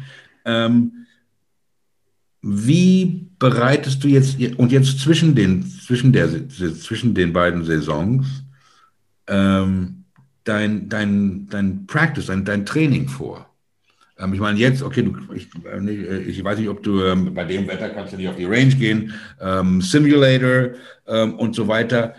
Wie bereitest du jetzt zwischen den beiden Saisons dein Practice, dein Training vor? Ich meine jetzt, okay, ich weiß nicht, ob du bei dem Wetter kannst du nicht auf die Range gehen, Simulator und so weiter.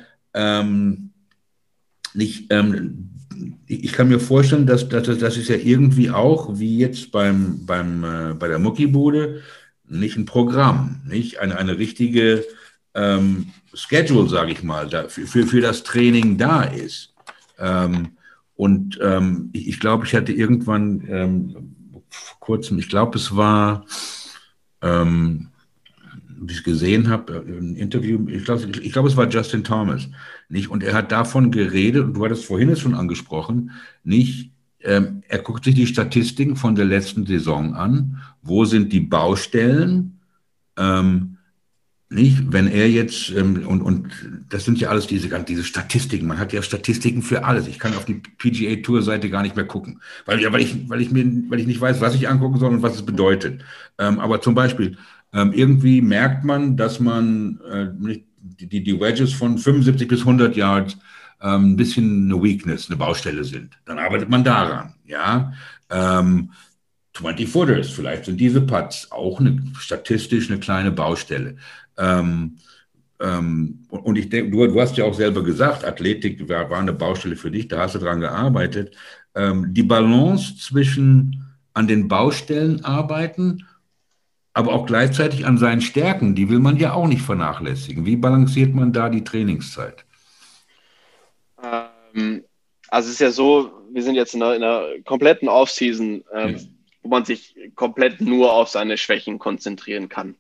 Ich kann mir vorstellen, dass das ist ja irgendwie auch, wie jetzt bei der Muckibude, nicht ein Programm, nicht eine richtige Schedule, sage ich mal, für das Training da ist. Ich glaube, ich hatte irgendwann vor kurzem, ich glaube, es war, wie ich gesehen habe, ein Interview, ich glaube, es war Justin Thomas, nicht? Und er hat davon geredet, und du hattest vorhin es schon angesprochen, nicht? Er guckt sich die Statistiken von der letzten Saison an, wo sind die Baustellen, nicht? Wenn er jetzt, und das sind ja alles diese Statistiken, man hat ja Statistiken für alles. Ich kann auf die PGA-Tour-Seite gar nicht mehr gucken, weil ich nicht weiß, was ich angucken soll und was es bedeutet. Aber zum Beispiel, irgendwie merkt man, dass man die Wedges von 75 bis 100 Yards ein bisschen eine Weakness, eine Baustelle sind. Dann arbeitet man daran, ja. 20-Footers, vielleicht sind diese Putts auch statistisch eine kleine Baustelle. und ich denke, du hast ja auch selber gesagt, Athletik war eine Baustelle für dich, da hast du dran gearbeitet. Die Balance zwischen an den Baustellen arbeiten, aber auch gleichzeitig an seinen Stärken, die will man ja auch nicht vernachlässigen. Wie balanciert man da die Trainingszeit? Also es ist ja so, wir sind jetzt in einer kompletten Off-Season, wo man sich komplett nur auf seine Schwächen konzentrieren kann.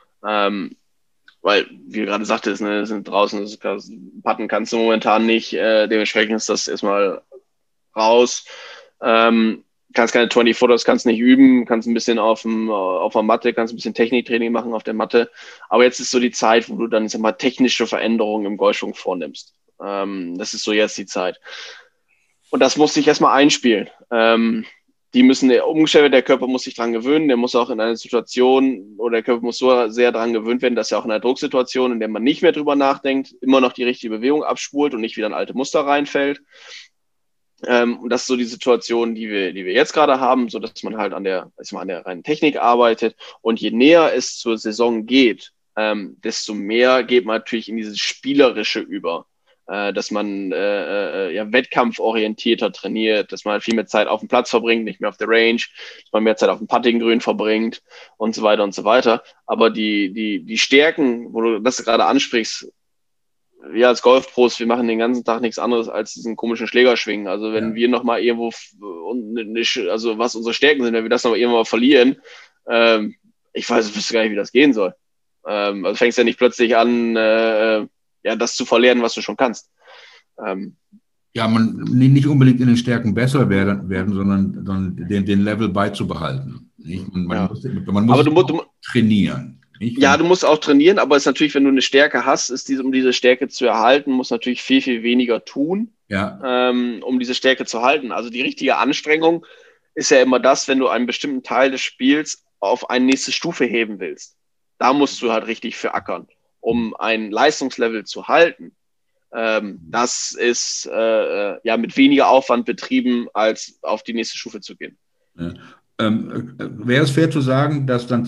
Weil, wie du gerade sagtest, ne, sind draußen, putten kannst du momentan nicht, dementsprechend ist das erstmal raus. Kannst keine 20 Footers, kannst nicht üben, kannst ein bisschen auf der Matte, kannst ein bisschen Techniktraining machen auf der Matte. Aber jetzt ist so die Zeit, wo du dann, ich sag mal, technische Veränderungen im Golfschwung vornimmst. Das ist so jetzt die Zeit. Und das muss sich erstmal einspielen. Die müssen umgestellt werden, der Körper muss sich dran gewöhnen, der muss auch in einer Situation, oder der Körper muss so sehr dran gewöhnt werden, dass er auch in einer Drucksituation, in der man nicht mehr drüber nachdenkt, immer noch die richtige Bewegung abspult und nicht wieder in alte Muster reinfällt. Und das ist so die Situation, die wir jetzt gerade haben, so dass man halt an der reinen Technik arbeitet. Und je näher es zur Saison geht, desto mehr geht man natürlich in dieses Spielerische über. Dass man wettkampforientierter trainiert, dass man viel mehr Zeit auf dem Platz verbringt, nicht mehr auf der Range, dass man mehr Zeit auf dem Puttinggrün verbringt und so weiter und so weiter. Aber die Stärken, wo du das gerade ansprichst, wir als Golfpros, wir machen den ganzen Tag nichts anderes als diesen komischen Schlägerschwingen. Also wenn wir nochmal irgendwo, also was unsere Stärken sind, wenn wir das nochmal irgendwann verlieren, ich wüsste gar nicht, wie das gehen soll. Also fängst ja nicht plötzlich an, das zu verlieren, was du schon kannst. Ja, man nicht unbedingt in den Stärken besser werden, sondern den Level beizubehalten. Man muss trainieren. Ja, du musst auch trainieren, aber es ist natürlich, wenn du eine Stärke hast, um diese Stärke zu erhalten, musst du natürlich viel, viel weniger tun, um diese Stärke zu halten. Also die richtige Anstrengung ist ja immer das, wenn du einen bestimmten Teil des Spiels auf eine nächste Stufe heben willst. Da musst du halt richtig für ackern, um ein Leistungslevel zu halten. Das ist mit weniger Aufwand betrieben, als auf die nächste Stufe zu gehen. Ja. Wäre es fair zu sagen, dass dann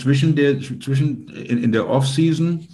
in der Off-Season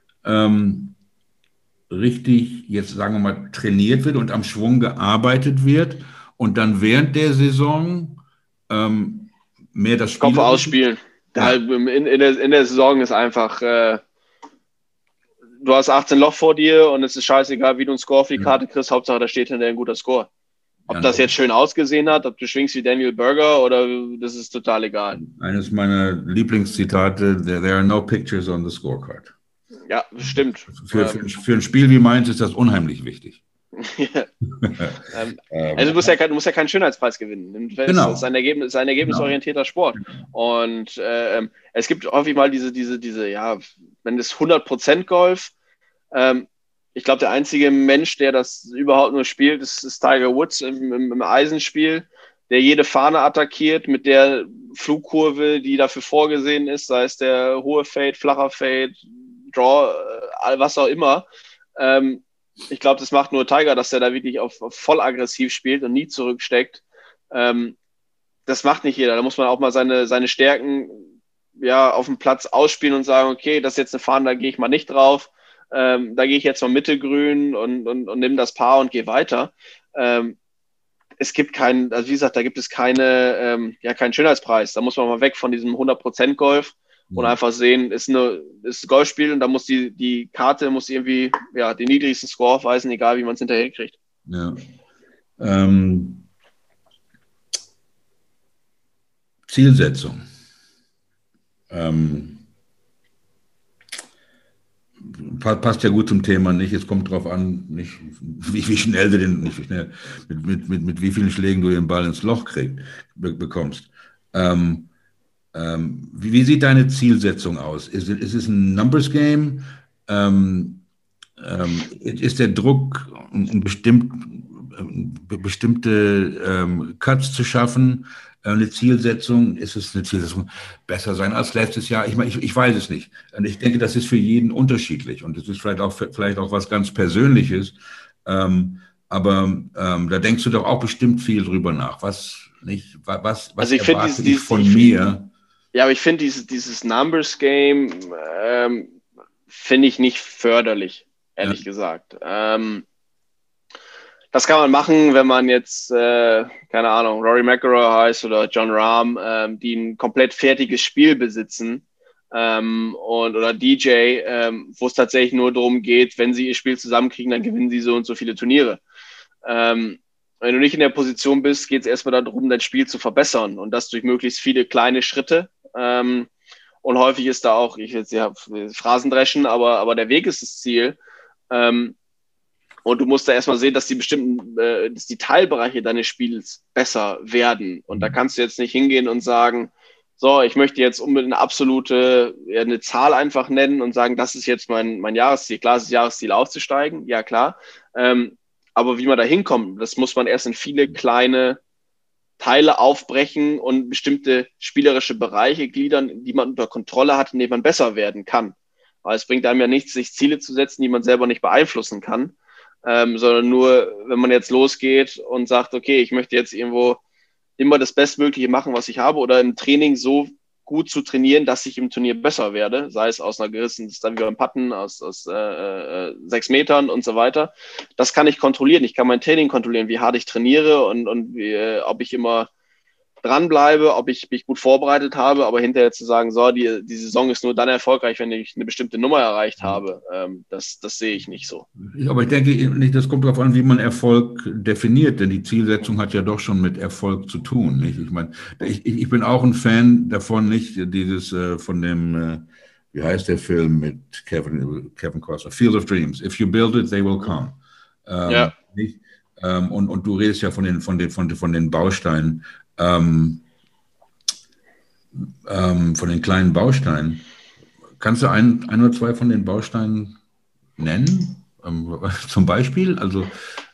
richtig, jetzt sagen wir mal, trainiert wird und am Schwung gearbeitet wird und dann während der Saison mehr das Spiel... Kopf ausspielen. Ja. In der Saison ist einfach... du hast 18 Loch vor dir und es ist scheißegal, wie du einen Score auf die Karte kriegst. Hauptsache, da steht hinter ein guter Score. Ob das jetzt schön ausgesehen hat, ob du schwingst wie Daniel Berger oder das ist total egal. Eines meiner Lieblingszitate, there are no pictures on the scorecard. Ja, stimmt. Für ein Spiel wie meins ist das unheimlich wichtig. Also du musst ja keinen Schönheitspreis gewinnen. Genau. Es ist ein ergebnisorientierter Sport. Und es gibt häufig mal diese, wenn das 100% Golf, ich glaube, der einzige Mensch, der das überhaupt nur spielt, ist Tiger Woods im Eisenspiel, der jede Fahne attackiert mit der Flugkurve, die dafür vorgesehen ist, sei es der hohe Fade, flacher Fade, Draw, was auch immer. Ich glaube, das macht nur Tiger, dass er da wirklich auf voll aggressiv spielt und nie zurücksteckt. Das macht nicht jeder. Da muss man auch mal seine Stärken auf dem Platz ausspielen und sagen, okay, das ist jetzt eine Fahne, da gehe ich mal nicht drauf. Da gehe ich jetzt mal Mittelgrün und nehme das Paar und gehe weiter. Es gibt keinen, also wie gesagt, da gibt es keinen Schönheitspreis. Da muss man mal weg von diesem 100% Golf und einfach sehen, ist ein Golfspiel und da muss die Karte muss irgendwie den niedrigsten Score aufweisen, egal wie man es hinterher kriegt. Ja. Zielsetzung. Passt ja gut zum Thema, nicht? Es kommt darauf an, nicht wie schnell du mit wie vielen Schlägen du den Ball ins Loch bekommst. Wie sieht deine Zielsetzung aus? Ist es ein Numbers Game? Ist der Druck, bestimmte Cuts zu schaffen, eine Zielsetzung? Ist es eine Zielsetzung, besser sein als letztes Jahr? Ich weiß es nicht. Und ich denke, das ist für jeden unterschiedlich. Und es ist vielleicht auch was ganz Persönliches. Aber da denkst du doch auch bestimmt viel drüber nach. Was erwartet dich von mir? Ja, aber ich finde dieses Numbers Game finde ich nicht förderlich, ehrlich gesagt. Das kann man machen, wenn man jetzt, keine Ahnung, Rory McIlroy heißt oder Jon Rahm, die ein komplett fertiges Spiel besitzen, oder DJ, wo es tatsächlich nur darum geht, wenn sie ihr Spiel zusammenkriegen, dann gewinnen sie so und so viele Turniere. Wenn du nicht in der Position bist, geht es erstmal darum, dein Spiel zu verbessern und das durch möglichst viele kleine Schritte. Und häufig ist da auch, ich jetzt ja Phrasendreschen, aber der Weg ist das Ziel. Und du musst da erstmal sehen, dass dass die Teilbereiche deines Spiels besser werden. Und da kannst du jetzt nicht hingehen und sagen, so, ich möchte jetzt unbedingt eine Zahl einfach nennen und sagen, das ist jetzt mein Jahresziel. Klar, ist das Jahresziel aufzusteigen, ja klar. Aber wie man da hinkommt, das muss man erst in viele kleine Teile aufbrechen und bestimmte spielerische Bereiche gliedern, die man unter Kontrolle hat, in denen man besser werden kann. Weil es bringt einem ja nichts, sich Ziele zu setzen, die man selber nicht beeinflussen kann, sondern nur, wenn man jetzt losgeht und sagt, okay, ich möchte jetzt irgendwo immer das Bestmögliche machen, was ich habe, oder im Training so gut zu trainieren, dass ich im Turnier besser werde, sei es aus einer gewissen Distanz wie beim Putten, aus 6 Metern und so weiter. Das kann ich kontrollieren. Ich kann mein Training kontrollieren, wie hart ich trainiere und ob ich immer dranbleibe, ob ich mich gut vorbereitet habe, aber hinterher zu sagen, so, die Saison ist nur dann erfolgreich, wenn ich eine bestimmte Nummer erreicht habe, das sehe ich nicht so. Aber ich denke, das kommt darauf an, wie man Erfolg definiert, denn die Zielsetzung hat ja doch schon mit Erfolg zu tun. Nicht? Ich meine, ich bin auch ein Fan davon, nicht dieses von dem, wie heißt der Film mit Kevin Costner, Field of Dreams, if you build it, they will come. Ja. Nicht? Und du redest ja von den Bausteinen, von den kleinen Bausteinen. Kannst du ein oder zwei von den Bausteinen nennen? Zum Beispiel? Also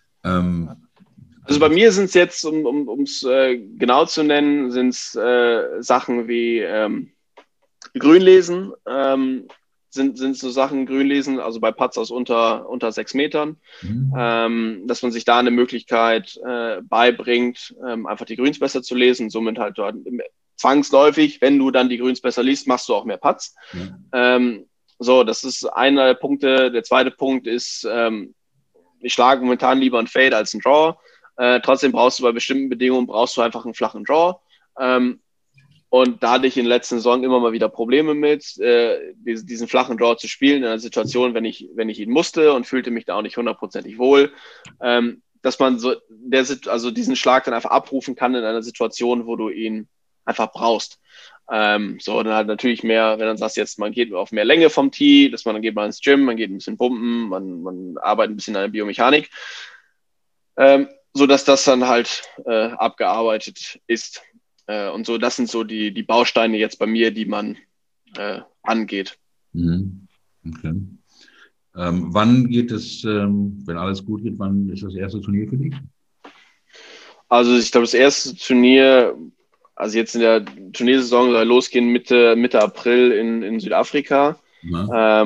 bei mir sind es jetzt, um es genau zu nennen, sind es Sachen wie Grünlesen, sind so Sachen Grünlesen, also bei Putts aus unter 6 Metern, dass man sich da eine Möglichkeit beibringt, einfach die Grüns besser zu lesen, somit halt dort zwangsläufig, wenn du dann die Grüns besser liest, machst du auch mehr Putts. Ja. Das ist einer der Punkte. Der zweite Punkt ist, ich schlage momentan lieber einen Fade als einen Draw. Trotzdem brauchst du bei bestimmten Bedingungen einfach einen flachen Draw. Und da hatte ich in der letzten Saison immer mal wieder Probleme mit, diesen flachen Draw zu spielen in einer Situation, wenn ich ihn musste und fühlte mich da auch nicht hundertprozentig wohl, dass man diesen Schlag dann einfach abrufen kann in einer Situation, wo du ihn einfach brauchst. Dann halt natürlich mehr, wenn du sagst jetzt, man geht auf mehr Länge vom Tee, dann geht man ins Gym, man geht ein bisschen pumpen, man arbeitet ein bisschen an der Biomechanik, sodass das dann halt abgearbeitet ist. Und so, das sind so die Bausteine jetzt bei mir, die man angeht. Okay. Wann geht es, wenn alles gut geht, wann ist das erste Turnier für dich? Also ich glaube, das erste Turnier, also jetzt in der Turniersaison soll losgehen Mitte April in Südafrika. Ja.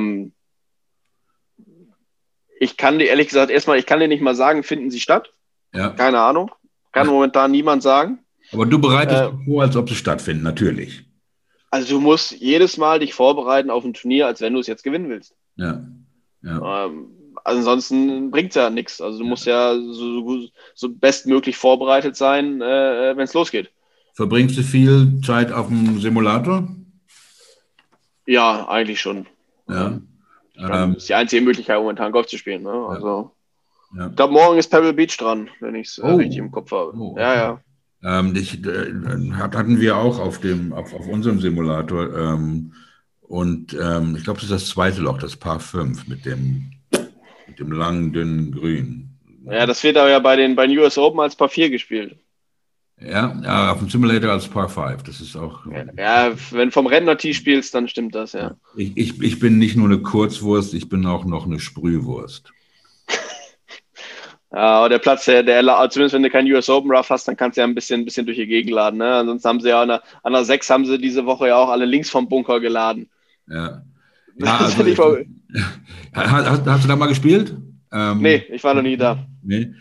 Ich kann dir ehrlich gesagt ich kann dir nicht mal sagen, finden sie statt? Ja. Keine Ahnung. Kann momentan niemand sagen. Aber du bereitest dich vor, als ob sie stattfinden, natürlich. Also du musst jedes Mal dich vorbereiten auf ein Turnier, als wenn du es jetzt gewinnen willst. Ja. Ansonsten bringt es ja nichts. Also du musst ja so bestmöglich vorbereitet sein, wenn es losgeht. Verbringst du viel Zeit auf dem Simulator? Ja, eigentlich schon. Ja. Das ist die einzige Möglichkeit, momentan Golf zu spielen. Ne? Also, ja. Ich glaube, morgen ist Pebble Beach dran, wenn ich es richtig im Kopf habe. Oh, okay. Ja. Hatten wir auch auf unserem Simulator. Ich glaube, das ist das zweite Loch, das Par 5 mit dem langen, dünnen Grün. Ja, das wird aber ja bei den US Open als Par 4 gespielt. Ja, auf dem Simulator als Par 5. Das ist auch. Ja, wenn du vom Rentner-Tee spielst, dann stimmt das, ja. Ich bin nicht nur eine Kurzwurst, ich bin auch noch eine Sprühwurst. Ja, aber der Platz, zumindest wenn du keinen US Open Rough hast, dann kannst du ja ein bisschen durch die Gegend laden. Ne? Ansonsten haben sie ja an der 6 haben sie diese Woche ja auch alle links vom Bunker geladen. Ja. Also hast du da mal gespielt? Nee, ich war noch nie da. Nee.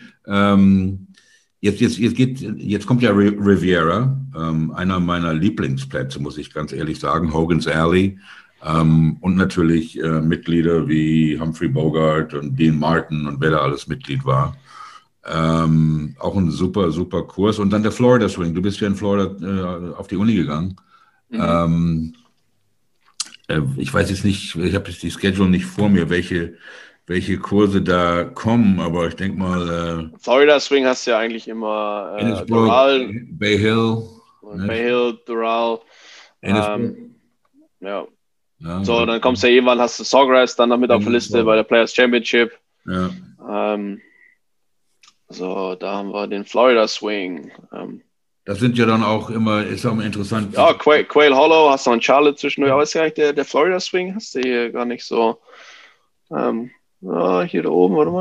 Jetzt kommt ja Riviera, einer meiner Lieblingsplätze, muss ich ganz ehrlich sagen, Hogan's Alley. Und natürlich Mitglieder wie Humphrey Bogart und Dean Martin und wer da alles Mitglied war. Auch ein super, super Kurs. Und dann der Florida Swing. Du bist ja in Florida auf die Uni gegangen. Mhm. Ich weiß jetzt nicht, ich habe jetzt die Schedule nicht vor mir, welche Kurse da kommen, aber ich denke mal... Florida Swing hast du ja eigentlich immer Doral, Bay Hill. Bay Hill, Doral. Ja. So, dann kommst du ja irgendwann, hast du Sawgrass dann noch mit auf der Liste bei der Players Championship. Ja. So, da haben wir den Florida Swing. Das sind ja dann auch immer, ist auch immer interessant. Ja, Quail Hollow, hast du noch einen Charlotte zwischendurch, aber ist ja eigentlich der Florida Swing, hast du hier gar nicht so. Hier da oben, warte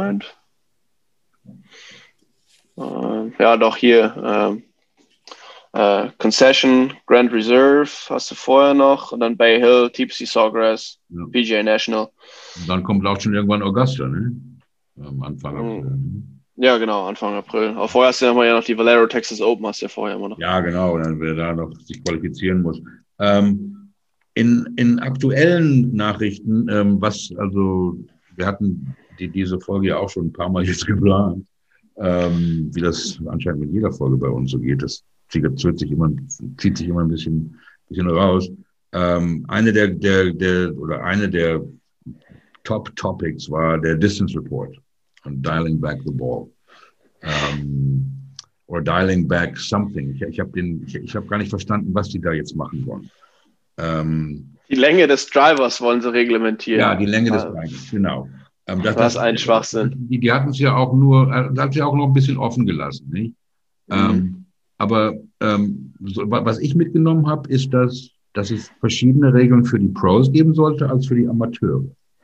mal. Ja, doch hier. Concession, Grand Reserve hast du vorher noch und dann Bay Hill, TPC Sawgrass, ja. PGA National. Und dann kommt auch schon irgendwann Augusta, ne? Am Anfang April. Ja, genau, Anfang April. Aber vorher hast du ja noch die Valero Texas Open, hast du ja vorher immer noch. Ja, genau, dann wer da noch sich qualifizieren muss. In aktuellen Nachrichten, wir hatten diese Folge ja auch schon ein paar Mal jetzt geplant, wie das anscheinend mit jeder Folge bei uns so geht. Das zieht sich immer ein bisschen raus. Eine der Top Topics war der Distance Report und Dialing Back the Ball. Oder Dialing Back Something. Ich habe gar nicht verstanden, was die da jetzt machen wollen. Die Länge des Drivers wollen sie reglementieren. Ja, die Länge des Drivers, genau. Das ist ein Schwachsinn. Die hatten es ja auch noch ein bisschen offen gelassen, nicht? Aber was ich mitgenommen habe, ist, dass es verschiedene Regeln für die Pros geben sollte als für die Amateure.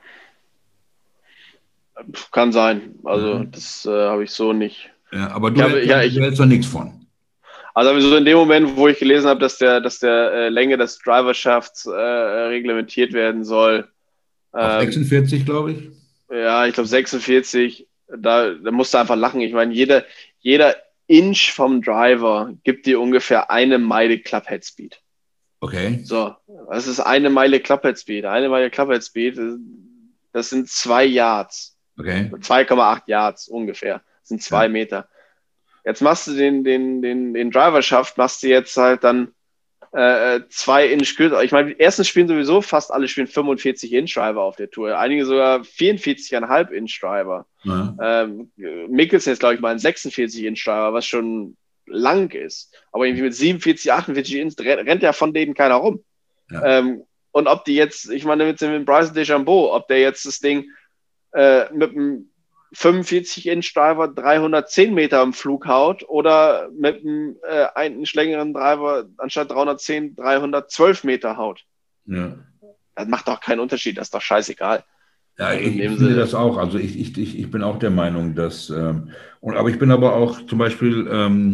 Kann sein. Also das habe ich so nicht. Ja, aber du hältst da nichts von. Also so in dem Moment, wo ich gelesen habe, dass der Länge des Driverschafts reglementiert werden soll. Auf 46, glaube ich. Ja, ich glaube 46. Da musst du einfach lachen. Ich meine, jeder Inch vom Driver gibt dir ungefähr 1 Meile Clubhead Speed. Okay. So, das ist 1 Meile Clubhead Speed. 1 Meile Clubhead Speed, das sind 2 Yards. Okay. 2,8 Yards ungefähr. Das sind 2 Meter. Jetzt machst du den Driverschaft, machst du jetzt halt dann 2 Inch kürzer. Ich meine, erstens spielen sowieso fast alle spielen 45 Inch Driver auf der Tour. Einige sogar 44,5 Inch Driver. Ja. Mickelson ist, glaube ich, mal ein 46 Inch Driver, was schon lang ist. Aber irgendwie mit 47, 48 Inch rennt ja von denen keiner rum. Ja. Und ob die jetzt, ich meine, mit dem Bryson DeChambeau, ob der jetzt das Ding mit einem 45-Inch Driver 310 Meter im Flug haut oder mit einem längeren Driver anstatt 310 312 Meter haut. Ja. Das macht doch keinen Unterschied, das ist doch scheißegal. Ja, ich finde das auch. Also ich bin auch der Meinung, dass aber ich bin aber auch zum Beispiel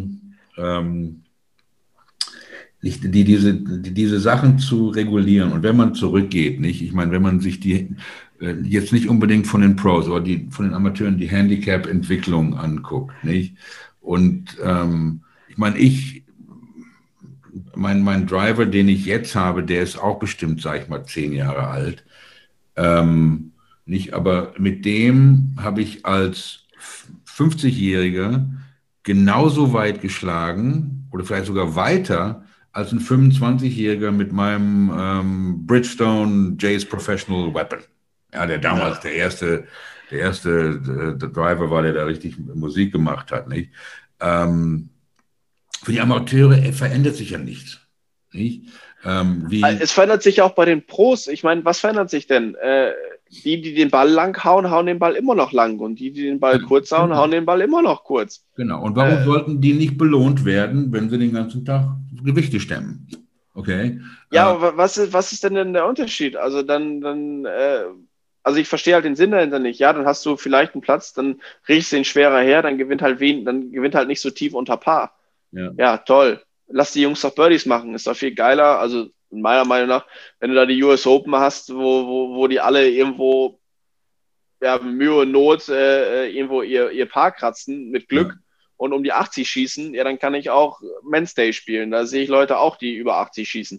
diese Sachen zu regulieren und wenn man zurückgeht, nicht? Ich meine, wenn man sich die jetzt nicht unbedingt von den Pros, aber von den Amateuren die Handicap-Entwicklung anguckt, nicht? Und ich meine, mein Driver, den ich jetzt habe, der ist auch bestimmt, sag ich mal, 10 Jahre alt. Nicht, aber mit dem habe ich als 50-Jähriger genauso weit geschlagen oder vielleicht sogar weiter als ein 25-Jähriger mit meinem Bridgestone Jays Professional Weapon. Ja, der damals der erste Driver war, der da richtig Musik gemacht hat. Nicht? Für die Amateure verändert sich ja nichts. Nicht? Es verändert sich auch bei den Pros. Ich meine, was verändert sich denn? Die den Ball lang hauen den Ball immer noch lang. Und die den Ball kurz hauen den Ball immer noch kurz. Genau. Und warum sollten die nicht belohnt werden, wenn sie den ganzen Tag Gewichte stemmen? Okay. Ja, aber was ist denn der Unterschied? Also also ich verstehe halt den Sinn dahinter nicht. Ja, dann hast du vielleicht einen Platz, dann riechst du ihn schwerer her, dann gewinnt halt nicht so tief unter Paar. Ja, toll. Lass die Jungs doch Birdies machen, ist doch viel geiler. Also meiner Meinung nach, wenn du da die US Open hast, wo die alle irgendwo Mühe und Not irgendwo ihr Paar kratzen mit Glück und um die 80 schießen, ja, dann kann ich auch Men's Day spielen. Da sehe ich Leute auch, die über 80 schießen.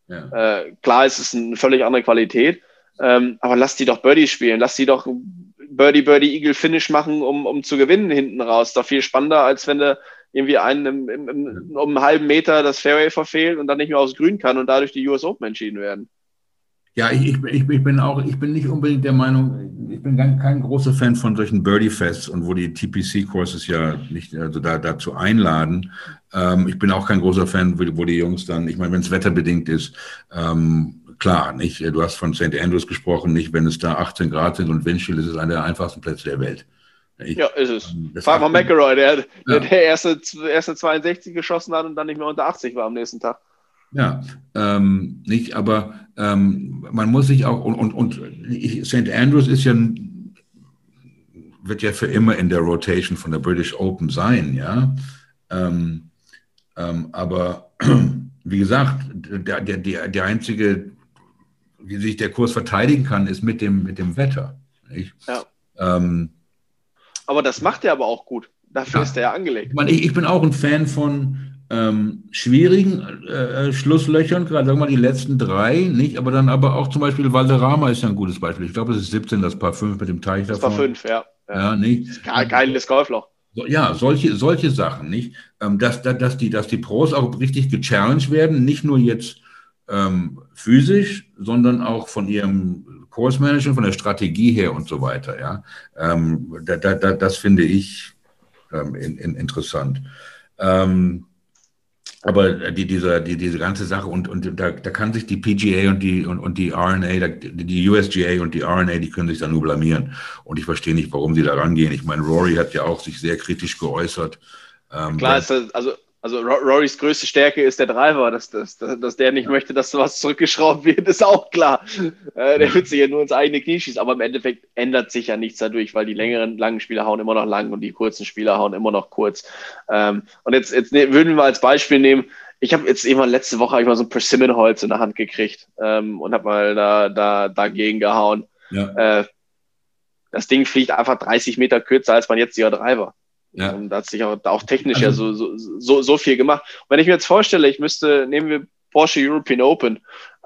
Ja. Klar, es ist eine völlig andere Qualität, aber lass die doch Birdie spielen, lass die doch Birdie-Eagle-Finish machen, um zu gewinnen hinten raus. Doch viel spannender, als wenn du irgendwie einen um einen halben Meter das Fairway verfehlt und dann nicht mehr aufs Grün kann und dadurch die US Open entschieden werden. Ja, ich bin nicht unbedingt der Meinung, ich bin kein großer Fan von solchen Birdie-Fests und wo die TPC-Courses ja nicht, also dazu einladen. Ich bin auch kein großer Fan, wo die Jungs dann, ich meine, wenn es wetterbedingt ist, klar, nicht, du hast von St. Andrews gesprochen, nicht, wenn es da 18 Grad sind und windstill ist, es einer der einfachsten Plätze der Welt. Ja, ist es. Frag mal McIlroy, der erste 62 geschossen hat und dann nicht mehr unter 80 war am nächsten Tag. Ja, nicht, aber man muss sich auch, und St. Andrews wird ja für immer in der Rotation von der British Open sein, ja. Aber wie gesagt, der einzige, wie sich der Kurs verteidigen kann, ist mit dem Wetter. Nicht? Ja. Aber das macht er aber auch gut. Dafür ist er ja angelegt. Ich bin auch ein Fan von schwierigen Schlusslöchern, gerade sagen wir mal die letzten 3, nicht, aber dann auch zum Beispiel Valderrama ist ja ein gutes Beispiel. Ich glaube, es ist 17, das Par 5 mit dem Teich davon. Das Par 5, ja. Nicht? Geiles Golfloch. Ja, solche Sachen, nicht? Dass die Pros auch richtig gechallenged werden, nicht nur jetzt physisch, sondern auch von ihrem Course Management, von der Strategie her und so weiter, ja. Das finde ich interessant. Aber diese ganze Sache und da kann sich die PGA und die RNA, die USGA und die RNA, die können sich da nur blamieren. Und ich verstehe nicht, warum sie da rangehen. Ich meine, Rory hat ja auch sich sehr kritisch geäußert. Klar, also Rorys größte Stärke ist der Driver, dass der nicht möchte, dass sowas zurückgeschraubt wird, ist auch klar. Der wird sich ja nur ins eigene Knie schießen, aber im Endeffekt ändert sich ja nichts dadurch, weil die langen Spieler hauen immer noch lang und die kurzen Spieler hauen immer noch kurz. Und jetzt würden wir mal als Beispiel nehmen, ich habe jetzt irgendwann letzte Woche mal so ein Persimmon-Holz in der Hand gekriegt und habe mal dagegen gehauen. Ja. Das Ding fliegt einfach 30 Meter kürzer als mein jetziger Driver. Ja. Und da hat sich auch technisch ja so viel gemacht. Und wenn ich mir jetzt vorstelle, nehmen wir Porsche European Open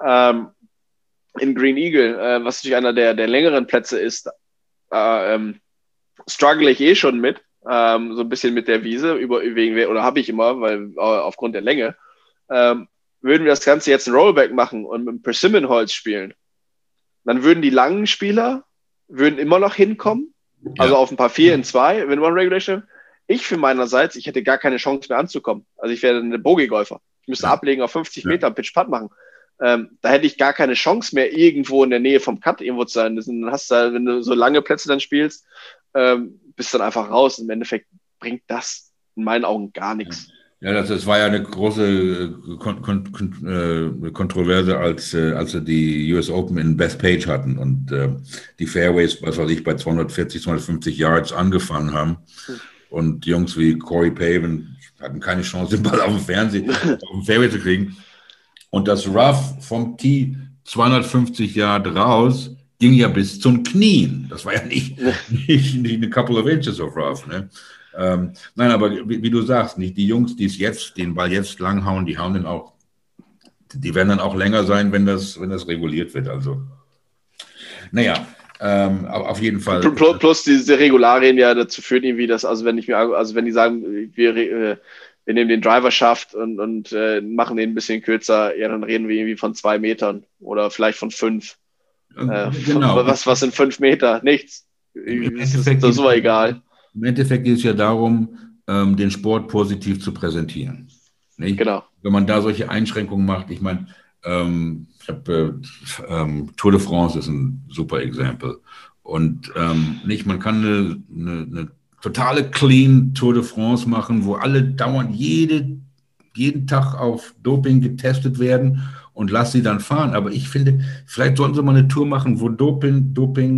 in Green Eagle, was natürlich einer der längeren Plätze ist, struggle ich schon mit, so ein bisschen mit der Wiese, oder habe ich immer, weil aufgrund der Länge, würden wir das Ganze jetzt ein Rollback machen und mit einem Persimmon-Holz spielen, dann würden die langen Spieler immer noch hinkommen, also auf ein Paar 4 in 2, wenn man Regulation. Ich für meinerseits, ich hätte gar keine Chance mehr anzukommen. Also ich wäre ein Bogey-Golfer. Ich müsste ablegen auf 50 Meter Pitch-Putt machen. Da hätte ich gar keine Chance mehr, irgendwo in der Nähe vom Cut irgendwo zu sein. Dann hast du, wenn du so lange Plätze dann spielst, bist dann einfach raus. Im Endeffekt bringt das in meinen Augen gar nichts. Ja, das war ja eine große Kontroverse, als sie die US Open in Bethpage hatten und die Fairways, was weiß ich, bei 240, 250 Yards angefangen haben. Und Jungs wie Corey Pavin hatten keine Chance, den Ball auf dem Fairway zu kriegen. Und das Rough vom Tee 250 Yard raus ging ja bis zum Knien. Das war ja nicht eine couple of inches of Rough. Ne? Nein, aber wie du sagst, nicht die Jungs, die den Ball jetzt lang hauen, die hauen den auch. Die werden dann auch länger sein, wenn das reguliert wird. Also, naja. Auf jeden Fall. Plus diese Regularien ja dazu führen irgendwie, dass, wenn die sagen, wir nehmen den Driver-Shaft und machen den ein bisschen kürzer, ja, dann reden wir irgendwie von 2 Metern oder vielleicht von 5. Genau. Was sind 5 Meter? Nichts. Das ist so egal. Im Endeffekt geht es ja darum, den Sport positiv zu präsentieren. Nicht? Genau. Wenn man da solche Einschränkungen macht, ich meine, Tour de France ist ein super Exempel. Und man kann eine totale clean Tour de France machen, wo alle dauernd jeden Tag auf Doping getestet werden und lass sie dann fahren. Aber ich finde, vielleicht sollten sie mal eine Tour machen, wo Doping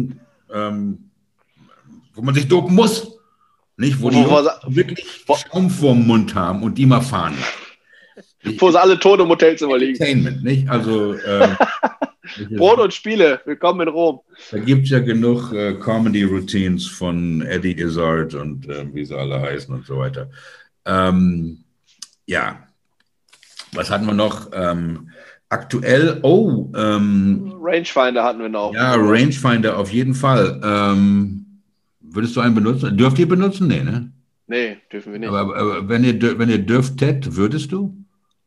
wo man sich dopen muss. Nicht, wo die wirklich Schaum vorm Mund haben und die mal fahren. Wo sie alle tot im Hotelzimmer liegen. Entertainment, nicht? Also Brot und Spiele, willkommen in Rom. Da gibt es ja genug Comedy-Routines von Eddie Izzard und wie sie alle heißen und so weiter. Ja, was hatten wir noch? Aktuell, Rangefinder hatten wir noch. Ja, Rangefinder auf jeden Fall. Würdest du einen benutzen? Dürft ihr benutzen? Nee, ne? Nee, dürfen wir nicht. Aber wenn ihr dürftet, würdest du?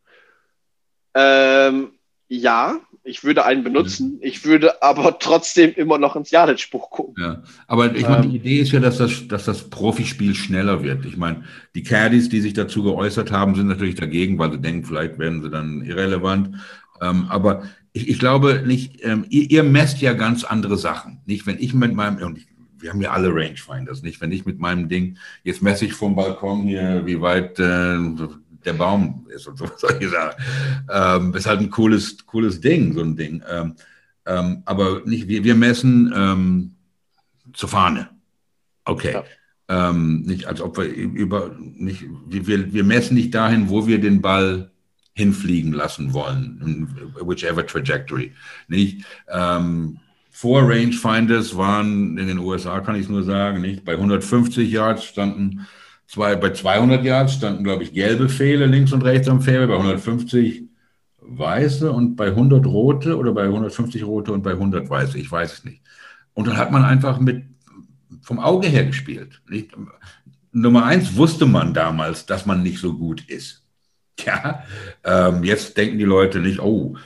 Ja, ich würde einen benutzen. Ich würde aber trotzdem immer noch ins Yardage-Buch gucken. Ja, aber ich meine, die Idee ist ja, dass das Profispiel schneller wird. Ich meine, die Caddies, die sich dazu geäußert haben, sind natürlich dagegen, weil sie denken, vielleicht werden sie dann irrelevant. Aber ich glaube nicht, ihr messt ja ganz andere Sachen. Nicht, wenn ich mit meinem, wir haben ja alle Rangefinders, nicht, wenn ich mit meinem Ding, jetzt messe ich vom Balkon hier, wie weit der Baum ist und so, solche Sachen. Ist halt ein cooles Ding, so ein Ding. Aber nicht, wir messen zur Fahne. Okay. Ja. Nicht, als ob wir messen nicht dahin, wo wir den Ball hinfliegen lassen wollen, in whichever trajectory. Nicht? Vor Rangefinders waren in den USA, kann ich es nur sagen, nicht? Bei 150 Yards standen bei 200 Yards standen, glaube ich, gelbe Pfähle links und rechts am Fairway, bei 150 weiße und bei 100 rote oder bei 150 rote und bei 100 weiße, ich weiß es nicht. Und dann hat man einfach vom Auge her gespielt. Nicht? Nummer 1 wusste man damals, dass man nicht so gut ist. Ja, jetzt denken die Leute nicht,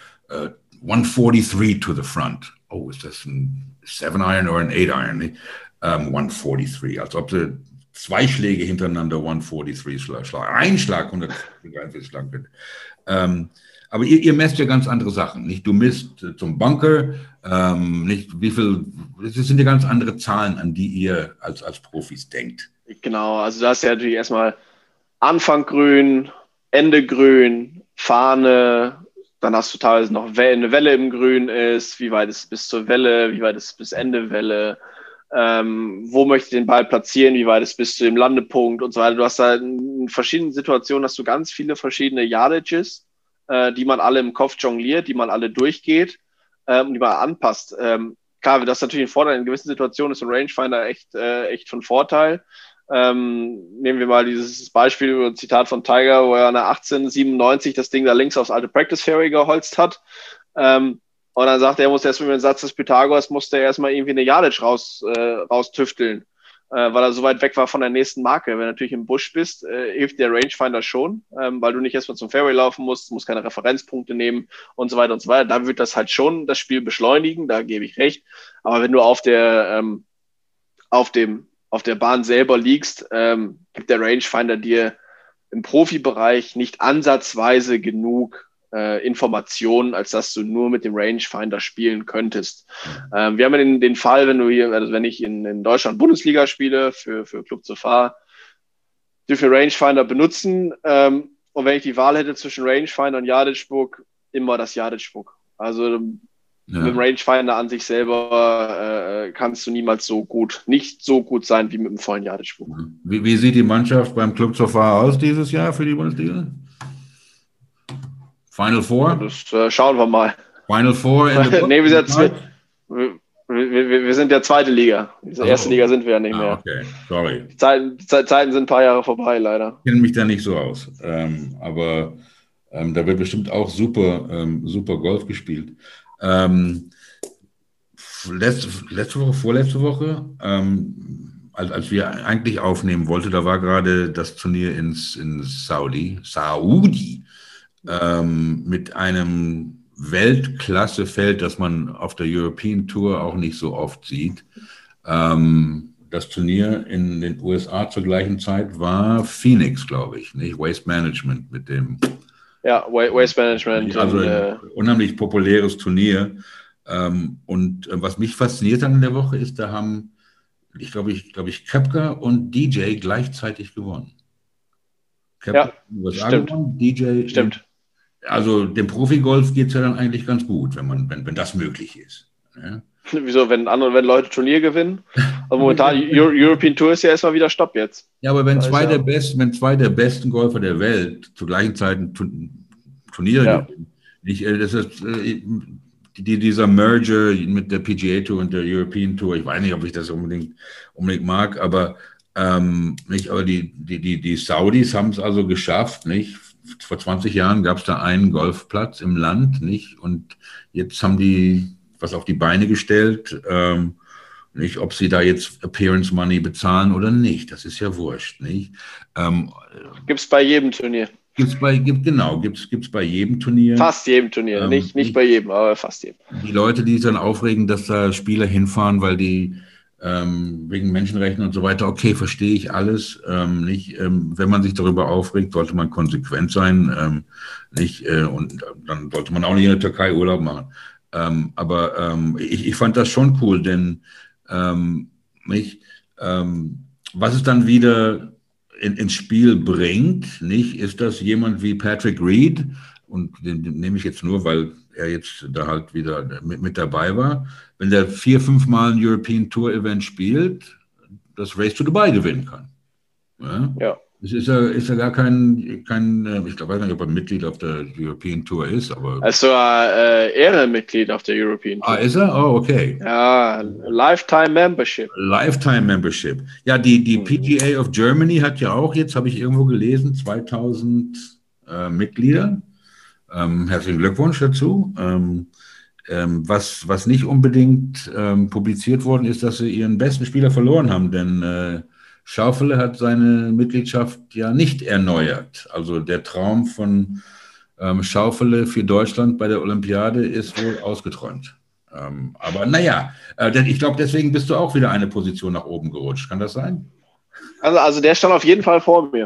143 to the front. Ist das ein 7-Iron oder ein 8-Iron? Nicht? 143, als ob sie 2 Schläge hintereinander 143 schlagen. Ein Schlag 143 schlagen können. Aber ihr messt ja ganz andere Sachen. Nicht? Du misst zum Bunker, nicht wie viel, das sind ja ganz andere Zahlen, an die ihr als Profis denkt. Genau, also du hast ja natürlich erstmal Anfang grün, Ende grün, Fahne, dann hast du teilweise noch eine Welle im Grün ist, wie weit ist es bis zur Welle, wie weit ist es bis Ende Welle, wo möchte ich den Ball platzieren, wie weit ist es bis zu dem Landepunkt und so weiter. Du hast da in verschiedenen Situationen hast du ganz viele verschiedene Yardages, die man alle im Kopf jongliert, die man alle durchgeht und die man anpasst. Klar, das ist natürlich ein Vorteil. In gewissen Situationen ist ein Rangefinder echt von Vorteil. Nehmen wir mal dieses Beispiel, ein Zitat von Tiger, wo er an der 1897 das Ding da links aufs alte Practice Fairway geholzt hat. Und dann sagt er, muss erst mit dem Satz des Pythagoras, musste er erstmal irgendwie eine Yardage raustüfteln, weil er so weit weg war von der nächsten Marke. Wenn du natürlich im Busch bist, hilft der Rangefinder schon, weil du nicht erstmal zum Fairway laufen musst keine Referenzpunkte nehmen und so weiter und so weiter. Da wird das halt schon das Spiel beschleunigen, da gebe ich recht. Aber wenn du auf der Bahn selber liegst, gibt der Rangefinder dir im Profibereich nicht ansatzweise genug Informationen, als dass du nur mit dem Rangefinder spielen könntest. Wir haben ja den Fall, wenn ich in Deutschland Bundesliga spiele, für Club zur Fahr, dürfen wir Rangefinder benutzen. Und wenn ich die Wahl hätte zwischen Rangefinder und Yardage Book, immer das Yardage Book. Also mit dem Rangefinder an sich selber kannst du niemals nicht so gut sein wie mit dem vollen Yardage Book. Wie sieht die Mannschaft beim Club zur Fahr aus dieses Jahr für die Bundesliga? Final Four? Das schauen wir mal. Final Four? Nee, wir sind ja zweite Liga. Diese erste Liga sind wir ja nicht mehr. Okay, sorry. Die Zeiten sind ein paar Jahre vorbei, leider. Ich kenne mich da nicht so aus. Aber da wird bestimmt auch super Golf gespielt. Vorletzte Woche, als wir eigentlich aufnehmen wollten, da war gerade das Turnier in Saudi, mit einem Weltklassefeld, das man auf der European Tour auch nicht so oft sieht. Das Turnier in den USA zur gleichen Zeit war Phoenix, glaube ich, nicht? Waste Management mit dem... Ja, Waste Management. Also ein unheimlich populäres Turnier. Und was mich fasziniert hat in der Woche ist, da haben, ich glaube, Koepka und DJ gleichzeitig gewonnen. Koepka stimmt. Gewonnen, DJ. Stimmt. Also dem Profigolf geht es ja dann eigentlich ganz gut, wenn das möglich ist. Ja? Wieso, wenn Leute Turnier gewinnen? Also momentan, European Tour ist ja erstmal wieder Stopp jetzt. Ja, aber wenn zwei der besten Golfer der Welt zur gleichen Zeit ein Turnier gewinnen, das ist dieser Merger mit der PGA Tour und der European Tour, ich weiß nicht, ob ich das unbedingt mag, aber die Saudis haben es also geschafft, nicht? vor 20 Jahren gab es da einen Golfplatz im Land, nicht? Und jetzt haben die was auf die Beine gestellt, nicht? Ob sie da jetzt Appearance Money bezahlen oder nicht, das ist ja wurscht, nicht? Gibt es bei jedem Turnier. Gibt's bei jedem Turnier. Fast jedem Turnier, nicht bei jedem, aber fast jedem. Die Leute, die sich dann aufregen, dass da Spieler hinfahren, weil die wegen Menschenrechten und so weiter, okay, verstehe ich alles. Nicht, wenn man sich darüber aufregt, sollte man konsequent sein. Nicht, und dann sollte man auch nicht in der Türkei Urlaub machen. Aber ich fand das schon cool, denn was es dann wieder ins Spiel bringt, nicht, ist das jemand wie Patrick Reed, und den nehme ich jetzt nur, weil er jetzt da halt wieder mit dabei war, wenn der 4-5 Mal ein European Tour Event spielt, das Race to Dubai gewinnen kann. Ja. Es ist ja gar kein, ich weiß nicht, ob er Mitglied auf der European Tour ist, aber. Also Ehrenmitglied auf der European Tour. Ah, ist er? Oh, okay. Ja, Lifetime Membership. Lifetime Membership. Ja, die PGA of Germany hat ja auch, jetzt habe ich irgendwo gelesen, 2000 Mitglieder. Herzlichen Glückwunsch dazu. Was nicht unbedingt publiziert worden ist, dass sie ihren besten Spieler verloren haben, denn Schaufele hat seine Mitgliedschaft ja nicht erneuert. Also der Traum von Schaufele für Deutschland bei der Olympiade ist wohl ausgeträumt. Aber naja, ich glaube, deswegen bist du auch wieder eine Position nach oben gerutscht. Kann das sein? Also der stand auf jeden Fall vor mir.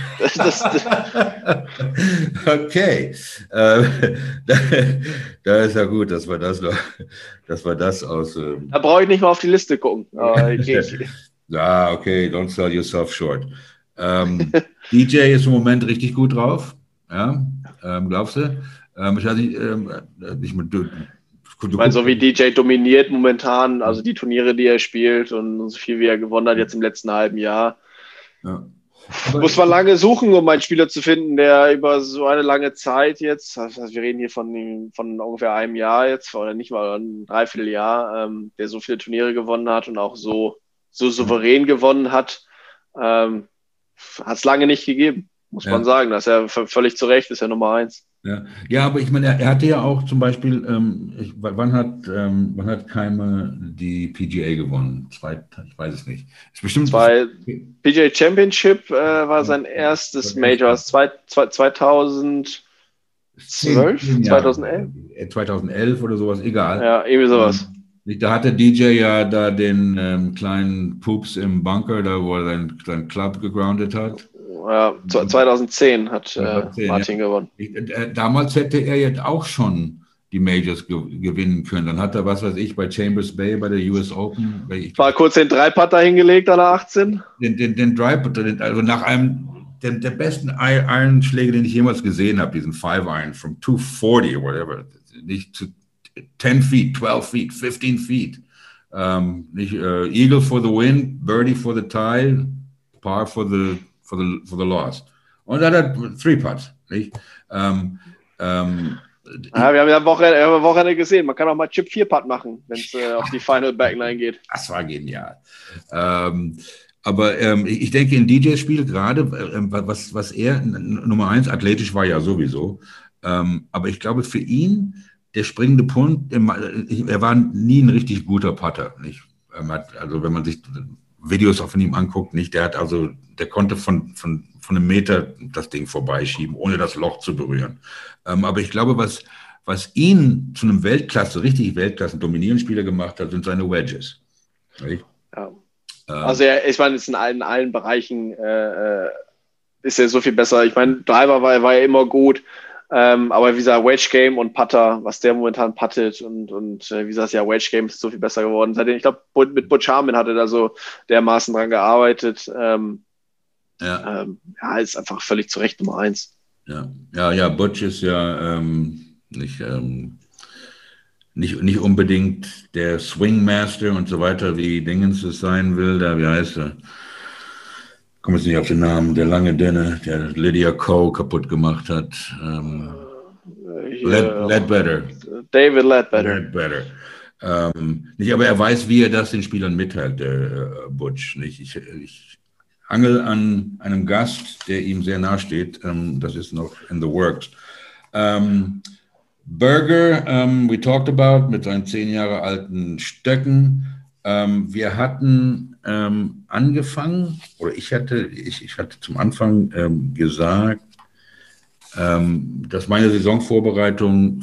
Okay. Da ist ja gut, dass wir das aus. Da brauche ich nicht mal auf die Liste gucken. Ja, okay, don't sell yourself short. DJ ist im Moment richtig gut drauf. Ja, glaubst du? Ich meine, so wie DJ dominiert momentan, also die Turniere, die er spielt und so viel wie er gewonnen hat jetzt im letzten halben Jahr. Ja. Muss man lange suchen, um einen Spieler zu finden, der über so eine lange Zeit jetzt, also wir reden hier von ungefähr einem Jahr jetzt, oder nicht mal ein Dreivierteljahr, der so viele Turniere gewonnen hat und auch so souverän gewonnen hat, hat es lange nicht gegeben, muss man sagen. Das ist ja völlig zu Recht, ist ja Nummer 1. Ja, aber ich meine, er hatte ja auch zum Beispiel, wann hat Keimer die PGA gewonnen? Ich weiß es nicht. Ist bestimmt PGA Championship war sein erstes Major, 2012? 2011? 2011 oder sowas, egal. Ja, irgendwie sowas. Da hat der DJ ja da den kleinen Pups im Bunker, da wo er seinen Club gegroundet hat. Ja, 2010 hat Martin gewonnen. Damals hätte er jetzt auch schon die Majors gewinnen können. Dann hat er, was weiß ich, bei Chambers Bay, bei der US Open. War kurz den Dreiputter hingelegt an der 18? Den Dreiputter, also nach einem der besten Iron-Schläge, den ich jemals gesehen habe, diesen 5-Iron from 240 or whatever. Nicht zu 10 feet, 12 feet, 15 feet. Eagle for the win, Birdie for the tie, Par for the loss. Und dann hat er 3 Putts. Nicht? Wir haben am Wochenende gesehen, man kann auch mal Chip 4 Putt machen, wenn es auf die Final Backline geht. Das war genial. Aber ich denke, in DJs Spiel gerade, was er, Nummer 1, athletisch war ja sowieso, aber ich glaube für ihn, der springende Punkt, er war nie ein richtig guter Putter. Nicht? Also wenn man sich Videos auch von ihm anguckt, nicht, der konnte von einem Meter das Ding vorbeischieben, ohne das Loch zu berühren. Aber ich glaube, was ihn zu einem richtig dominierenden Spieler gemacht hat, sind seine Wedges. Right? Ja. Also ich meine, in allen Bereichen ist er so viel besser. Ich meine, Driver war ja immer gut. Aber wie gesagt, Wedge Game und Putter, was der momentan puttet und wie gesagt, ja, Wedge Game ist so viel besser geworden. Seitdem, ich glaube, mit Butch Harmon hat er da so dermaßen dran gearbeitet. Ist einfach völlig zu Recht Nummer 1. Ja, Butch ist ja nicht unbedingt der Swingmaster und so weiter, wie Dingens es sein will. Wie heißt er? Ich komme jetzt nicht auf den Namen, der lange Denne, der Lydia Ko kaputt gemacht hat. Ledbetter. David Ledbetter. Aber er weiß, wie er das den Spielern mitteilt, der Butch. Nicht? Ich angel an einem Gast, der ihm sehr nahe steht. Das ist noch in the works. Berger, we talked about, mit seinen 10 Jahre alten Stöcken. Wir hatten angefangen, oder ich hatte zum Anfang gesagt, dass meine Saisonvorbereitung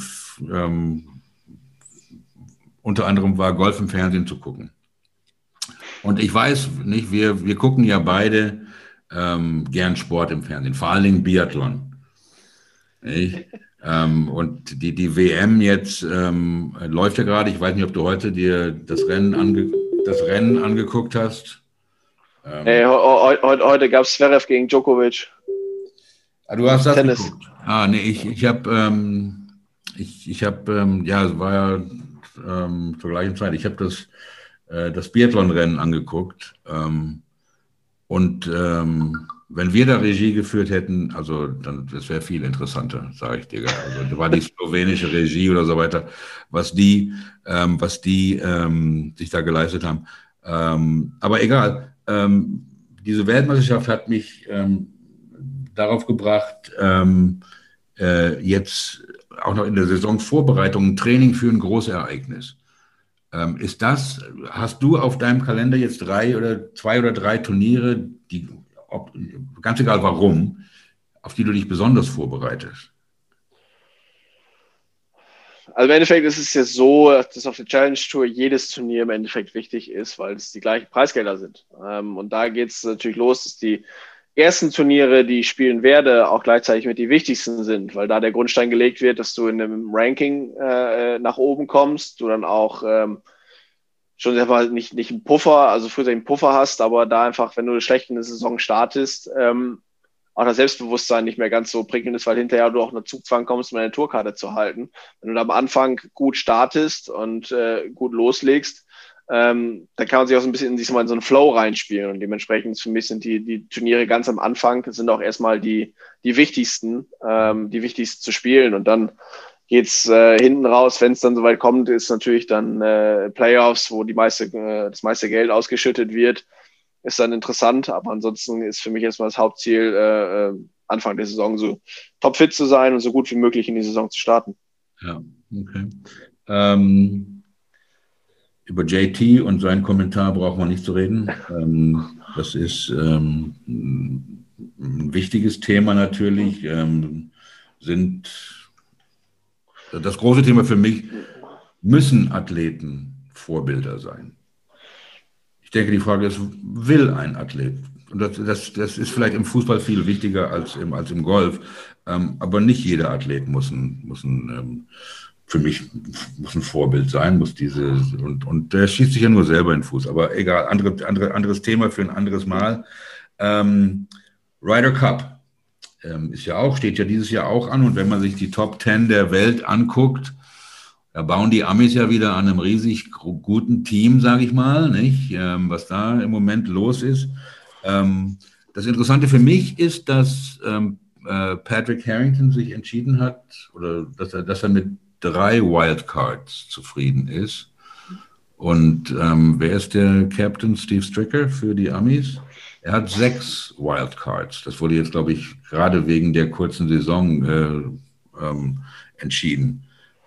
unter anderem war, Golf im Fernsehen zu gucken. Und ich weiß nicht, wir gucken ja beide gern Sport im Fernsehen, vor allen Dingen Biathlon. Und die WM jetzt läuft ja gerade. Ich weiß nicht, ob du heute dir das Rennen angeguckt hast. Heute gab es Zverev gegen Djokovic. Du hast das Tennis geguckt. Nee, ich habe, ja, es war ja zur gleichen Zeit. Ich habe das Biathlon-Rennen angeguckt. Wenn wir da Regie geführt hätten, also dann, das wäre viel interessanter, sage ich dir. Also da war die slowenische Regie oder so weiter, was die sich da geleistet haben. Aber egal, diese Weltmeisterschaft hat mich darauf gebracht, jetzt auch noch in der Saisonvorbereitung ein Training für ein Großereignis. Hast du auf deinem Kalender jetzt 2 oder 3 Turniere, ganz egal warum, auf die du dich besonders vorbereitest? Also im Endeffekt ist es jetzt so, dass auf der Challenge Tour jedes Turnier im Endeffekt wichtig ist, weil es die gleichen Preisgelder sind. Und da geht es natürlich los, dass die ersten Turniere, die ich spielen werde, auch gleichzeitig mit die wichtigsten sind, weil da der Grundstein gelegt wird, dass du in einem Ranking nach oben kommst, du dann auch schon einfach nicht einen Puffer, also früher einen Puffer hast, aber da einfach, wenn du schlecht in der Saison startest, auch das Selbstbewusstsein nicht mehr ganz so prickelnd ist, weil hinterher du auch in Zugzwang kommst, um eine Tourkarte zu halten. Wenn du da am Anfang gut startest und gut loslegst, dann kann man sich auch so ein bisschen in so einen Flow reinspielen. Und dementsprechend für mich sind die Turniere ganz am Anfang, sind auch erstmal die wichtigsten zu spielen. Und dann geht's hinten raus, wenn es dann soweit kommt, ist natürlich dann Playoffs, wo das meiste Geld ausgeschüttet wird. Ist dann interessant, aber ansonsten ist für mich erstmal das Hauptziel, Anfang der Saison so topfit zu sein und so gut wie möglich in die Saison zu starten. Ja, okay. Über JT und seinen Kommentar braucht man nicht zu reden. Das ist ein wichtiges Thema natürlich. Das große Thema für mich, müssen Athleten Vorbilder sein? Ich denke, die Frage ist, will ein Athlet? Und das ist vielleicht im Fußball viel wichtiger als im Golf. Aber nicht jeder Athlet muss für mich ein Vorbild sein, und der schießt sich ja nur selber in den Fuß. Aber egal, anderes Thema für ein anderes Mal. Ryder Cup steht ja dieses Jahr auch an. Und wenn man sich die Top 10 der Welt anguckt, da bauen die Amis ja wieder an einem riesig guten Team, sage ich mal, nicht? Was da im Moment los ist. Das Interessante für mich ist, dass Patrick Harrington sich entschieden hat, oder dass er mit 3 Wildcards zufrieden ist. Und wer ist der Captain? Steve Stricker für die Amis? Er hat 6 Wildcards. Das wurde jetzt, glaube ich, gerade wegen der kurzen Saison entschieden.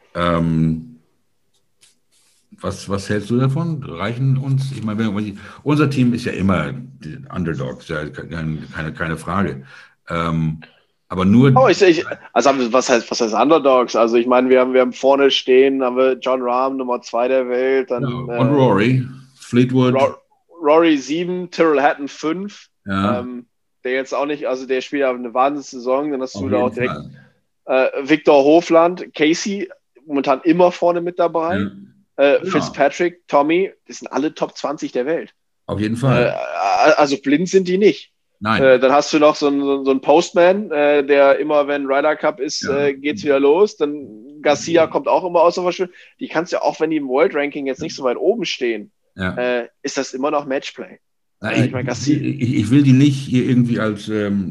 Was hältst du davon? Reichen uns? Ich meine, unser Team ist ja immer Underdogs, ja, keine Frage. Aber nur. Also was heißt Underdogs? Also ich meine, wir haben vorne stehen, haben wir John Rahm, Nummer 2 der Welt, dann und Rory, Fleetwood. Rory 7, Tyrrell Hatton 5. Ja. Der jetzt auch nicht, also der spielt ja eine Wahnsinnssaison, dann hast du da auch direkt Victor Hofland, Casey, momentan immer vorne mit dabei. Fitzpatrick, Tommy, das sind alle Top 20 der Welt. Auf jeden Fall. Also blind sind die nicht. Nein. Dann hast du noch so einen Postman, der immer, wenn Ryder Cup ist, geht's wieder los. Dann Garcia kommt auch immer aus der Verschwörung. Die kannst du ja auch, wenn die im World Ranking jetzt nicht so weit oben stehen, ist das immer noch Matchplay. Ich will die nicht hier irgendwie als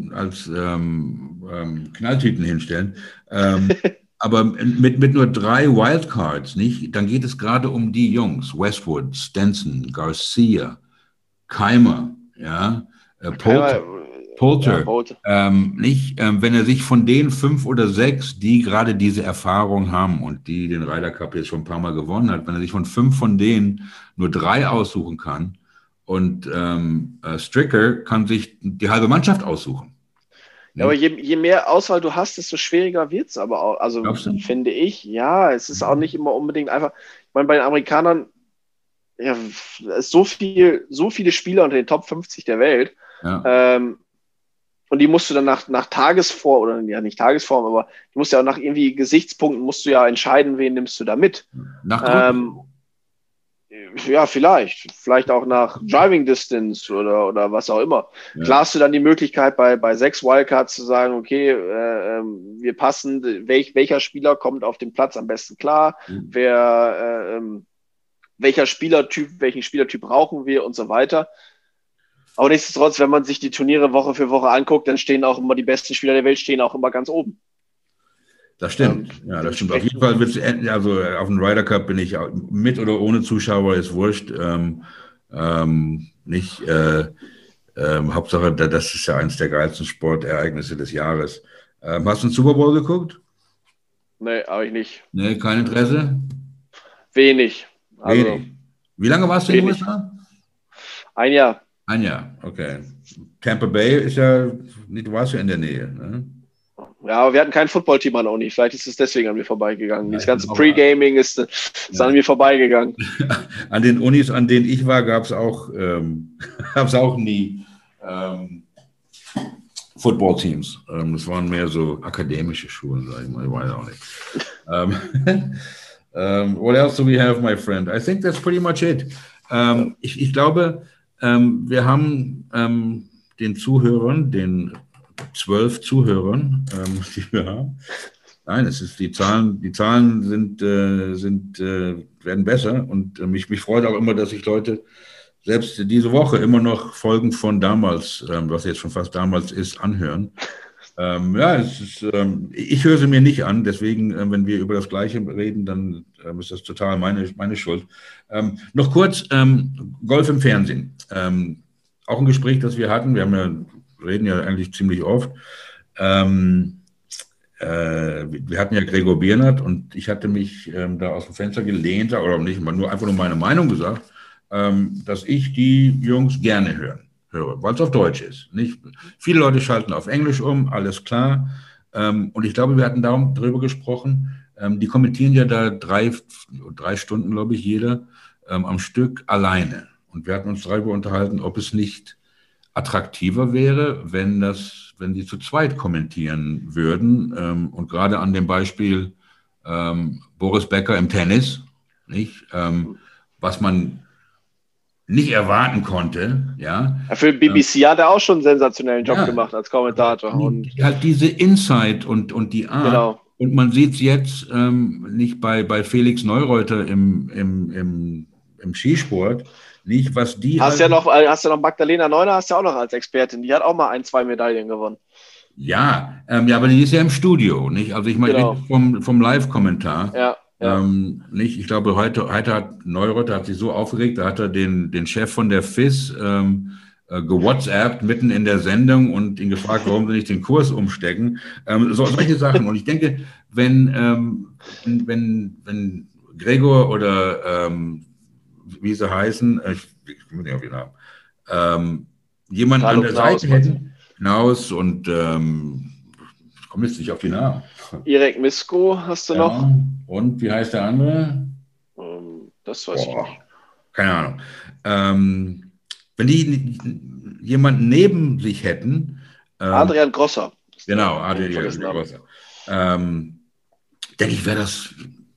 Knalltüten hinstellen. Aber mit nur 3 Wildcards, nicht? Dann geht es gerade um die Jungs. Westwood, Stenson, Garcia, Keimer, ja. Poulter. Ja, Poulter. Wenn er sich von den 5 oder 6, die gerade diese Erfahrung haben und die den Ryder Cup jetzt schon ein paar Mal gewonnen hat, wenn er sich von 5 von denen nur 3 aussuchen kann und Stricker kann sich die halbe Mannschaft aussuchen. Ja, aber je mehr Auswahl du hast, desto schwieriger wird es aber auch. Also finde ich, ja, es ist auch nicht immer unbedingt einfach. Ich meine, bei den Amerikanern, ja, ist so viele Spieler unter den Top 50 der Welt. Ja. Und die musst du dann nach Tagesform, oder ja nicht Tagesform, aber du musst ja auch nach irgendwie Gesichtspunkten musst du ja entscheiden, wen nimmst du da mit. Ja, vielleicht auch nach Driving Distance oder was auch immer. Ja. Klar hast du dann die Möglichkeit bei 6 Wildcards zu sagen, okay, wir passen, welcher Spieler kommt auf dem Platz am besten klar, welchen Spielertyp brauchen wir und so weiter. Aber nichtsdestotrotz, wenn man sich die Turniere Woche für Woche anguckt, dann stehen auch immer die besten Spieler der Welt stehen auch immer ganz oben. Das stimmt. Ja, das stimmt. Auf jeden Fall wird's, also auf dem Ryder Cup bin ich mit oder ohne Zuschauer, ist wurscht. Hauptsache, das ist ja eines der geilsten Sportereignisse des Jahres. Hast du einen Super Bowl geguckt? Nee, habe ich nicht. Nee, kein Interesse? Wenig. Also, wie lange warst du in den USA? Ein Jahr. Ein Jahr, okay. Tampa Bay ist ja, du warst ja in der Nähe, ne? Ja, aber wir hatten kein Footballteam an der Uni. Vielleicht ist es deswegen an mir vorbeigegangen. Das ganze Pre-Gaming ist an mir vorbeigegangen. An den Unis, an denen ich war, gab es auch nie Footballteams. Das waren mehr so akademische Schulen, sag ich mal. Ich weiß auch nicht. What else do we have, my friend? I think that's pretty much it. Ich glaube, wir haben den Zuhörern, den 12 Zuhörern, die wir haben. Nein, es ist die Zahlen werden besser und mich freut auch immer, dass sich Leute selbst diese Woche immer noch Folgen von damals, was jetzt schon fast damals ist, anhören. Ich höre sie mir nicht an, deswegen, wenn wir über das Gleiche reden, dann ist das total meine Schuld. Noch kurz, Golf im Fernsehen. Auch ein Gespräch, das wir hatten, reden ja eigentlich ziemlich oft. Wir hatten ja Gregor Biernert und ich hatte mich da aus dem Fenster gelehnt, oder nicht, einfach nur meine Meinung gesagt, dass ich die Jungs gerne höre, weil es auf Deutsch ist. Nicht? Viele Leute schalten auf Englisch um, alles klar. Und ich glaube, wir hatten darüber gesprochen, die kommentieren ja da 3 Stunden, glaube ich, jeder am Stück alleine. Und wir hatten uns darüber unterhalten, ob es nicht attraktiver wäre, wenn die zu zweit kommentieren würden. Und gerade an dem Beispiel Boris Becker im Tennis, nicht? Was man nicht erwarten konnte. Ja. Für BBC hat er auch schon einen sensationellen Job gemacht als Kommentator. Und halt diese Insight und die Art. Genau. Und man sieht es jetzt nicht bei Felix Neureuter im Skisport, nicht, was die. Hast ja noch Magdalena Neuner, hast ja auch noch als Expertin. Die hat auch mal 1-2 Medaillen gewonnen. Ja, aber die ist ja im Studio, nicht? Also ich meine vom Live-Kommentar. Ja. Nicht? Ich glaube, heute hat Neureuter sich so aufgeregt, da hat er den Chef von der FIS gewhatsappt mitten in der Sendung und ihn gefragt, warum sie nicht den Kurs umstecken. Solche Sachen. Und ich denke, wenn Gregor oder wie sie heißen, ich muss nicht auf den Namen, jemanden an der Seite hätten, hinaus und ich komme jetzt nicht auf die Namen. Irek Misko hast du noch. Und wie heißt der andere? Das weiß ich nicht. Keine Ahnung. Wenn die jemanden neben sich hätten. Adrian Grosser. Genau, Adrian Grosser. Denke ich, wäre das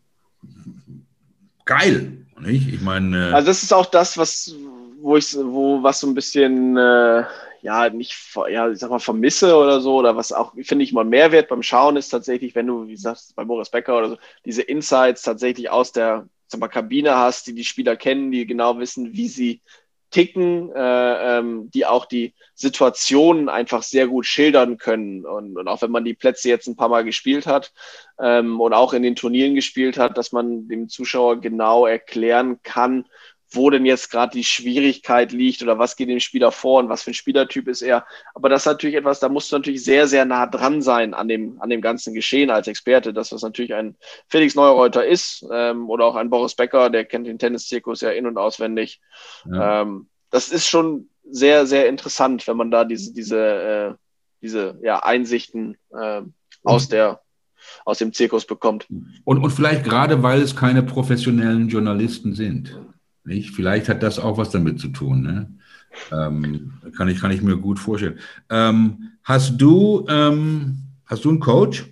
geil. Nicht? Ich meine. Also das ist auch das, was so ein bisschen ich sag mal, vermisse oder so, oder was auch, finde ich, mal Mehrwert beim Schauen ist tatsächlich, wenn du, wie gesagt, bei Boris Becker oder so, diese Insights tatsächlich aus der Kabine hast, die Spieler kennen, die genau wissen, wie sie ticken, die auch die Situationen einfach sehr gut schildern können. Und auch wenn man die Plätze jetzt ein paar Mal gespielt hat und auch in den Turnieren gespielt hat, dass man dem Zuschauer genau erklären kann, wo denn jetzt gerade die Schwierigkeit liegt oder was geht dem Spieler vor und was für ein Spielertyp ist er. Aber das ist natürlich etwas, da musst du natürlich sehr, sehr nah dran sein an dem ganzen Geschehen als Experte. Das, was natürlich ein Felix Neureuter ist oder auch ein Boris Becker, der kennt den Tenniszirkus ja in- und auswendig. Ja. Das ist schon sehr, sehr interessant, wenn man da diese Einsichten aus dem Zirkus bekommt. Und vielleicht gerade, weil es keine professionellen Journalisten sind. Nicht? Vielleicht hat das auch was damit zu tun. Ne? Kann ich mir gut vorstellen. Hast du einen Coach?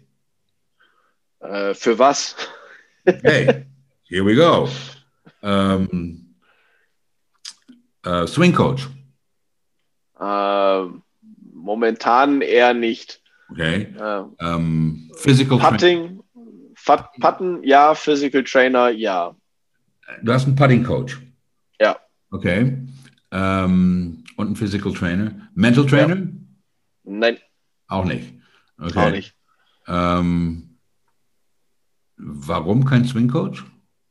Für was? Okay, here we go. Swing Coach. Momentan eher nicht. Okay. Physical Putting, Putten, ja. Physical Trainer, ja. Du hast einen Putting Coach. Ja. Okay. Und einen Physical Trainer. Mental Trainer? Ja. Nein. Auch nicht. Okay. Auch nicht. Warum kein Swing Coach?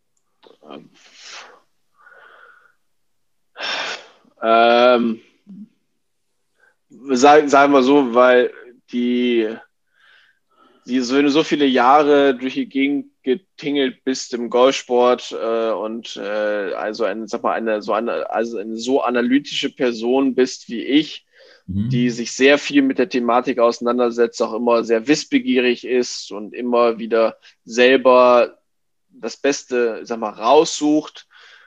Sagen wir so, weil wenn du so viele Jahre durch die Gegend getingelt bist im Golfsport also eine so analytische Person bist wie ich, die sich sehr viel mit der Thematik auseinandersetzt, auch immer sehr wissbegierig ist und immer wieder selber das Beste, raussucht,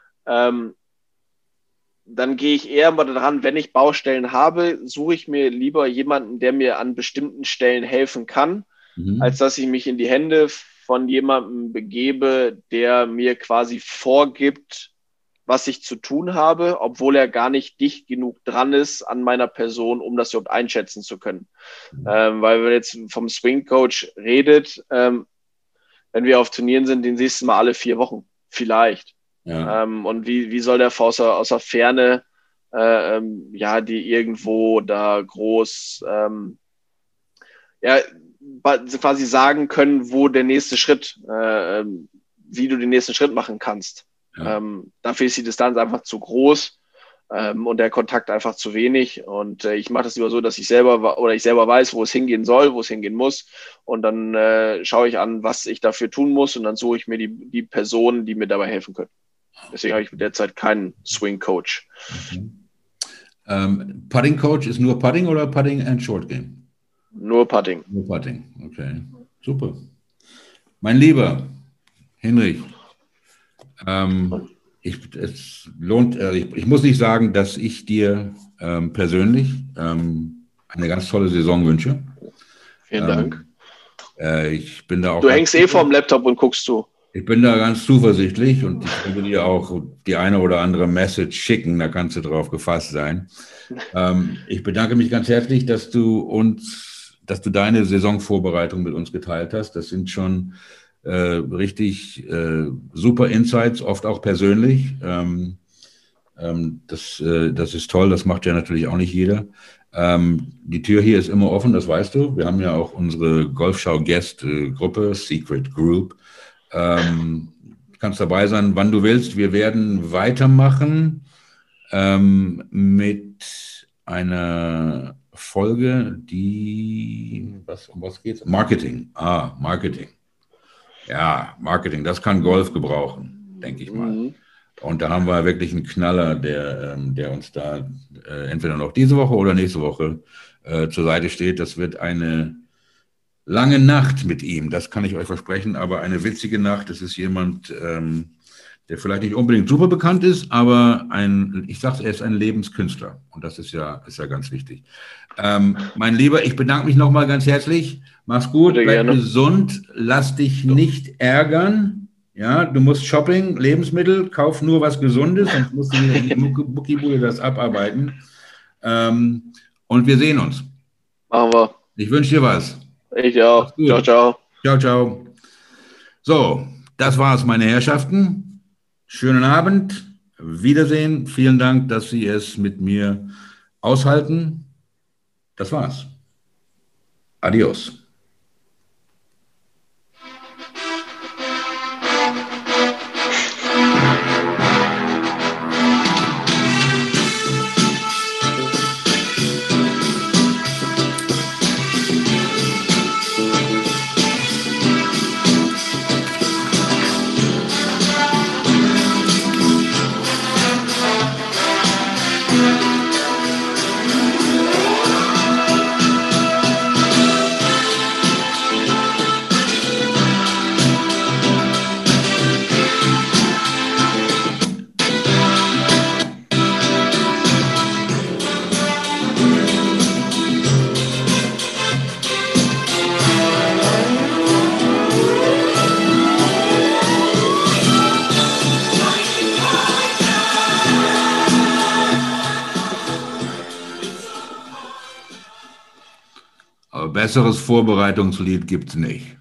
dann gehe ich eher mal daran, wenn ich Baustellen habe, suche ich mir lieber jemanden, der mir an bestimmten Stellen helfen kann, als dass ich mich in die Hände von jemandem begebe, der mir quasi vorgibt, was ich zu tun habe, obwohl er gar nicht dicht genug dran ist an meiner Person, um das überhaupt einschätzen zu können. Weil wenn man jetzt vom Swing Coach redet, wenn wir auf Turnieren sind, den siehst du mal alle 4 Wochen, vielleicht. Ja. Und wie soll der außer Ferne die irgendwo da groß quasi sagen können, wo der nächste Schritt, wie du den nächsten Schritt machen kannst. Ja. Dafür ist die Distanz einfach zu groß und der Kontakt einfach zu wenig. Und ich mache das lieber so, dass ich selber weiß, wo es hingehen soll, wo es hingehen muss. Und dann schaue ich an, was ich dafür tun muss. Und dann suche ich mir die Personen, die mir dabei helfen können. Deswegen habe ich derzeit keinen Swing-Coach. Okay. Putting-Coach ist nur Putting oder Putting and Short Game? Nur Putting. Nur Putting, okay. Super. Mein Lieber Hinrich, ich muss nicht sagen, dass ich dir persönlich eine ganz tolle Saison wünsche. Vielen Dank. Ich bin da auch. Du hängst vorm Laptop und guckst zu. Ich bin da ganz zuversichtlich und ich würde dir auch die eine oder andere Message schicken, da kannst du drauf gefasst sein. Ich bedanke mich ganz herzlich, dass du deine Saisonvorbereitung mit uns geteilt hast. Das sind schon richtig super Insights, oft auch persönlich. Das ist toll, das macht ja natürlich auch nicht jeder. Die Tür hier ist immer offen, das weißt du. Wir haben ja auch unsere Golfschau-Guest-Gruppe, Secret Group. Kannst dabei sein, wann du willst. Wir werden weitermachen mit einer Folge, um was geht's? Marketing. Marketing. Ja, Marketing, das kann Golf gebrauchen, denke ich mal. Und da haben wir wirklich einen Knaller, der uns da entweder noch diese Woche oder nächste Woche zur Seite steht. Das wird eine lange Nacht mit ihm, das kann ich euch versprechen, aber eine witzige Nacht. Es ist jemand, der vielleicht nicht unbedingt super bekannt ist, aber ich sage, er ist ein Lebenskünstler und das ist ja ganz wichtig. Mein Lieber, ich bedanke mich nochmal ganz herzlich. Mach's gut, bleib gesund, lass dich nicht ärgern. Ja, du musst Shopping, Lebensmittel, kauf nur was Gesundes, sonst musst du wieder in die Muckibude das abarbeiten. Und wir sehen uns. Machen wir. Ich wünsche dir was. Ich auch. Ciao, ciao. Ciao, ciao. So, das war's, meine Herrschaften. Schönen Abend. Wiedersehen. Vielen Dank, dass Sie es mit mir aushalten. Das war's. Adios. besseres Vorbereitungslied gibt es nicht.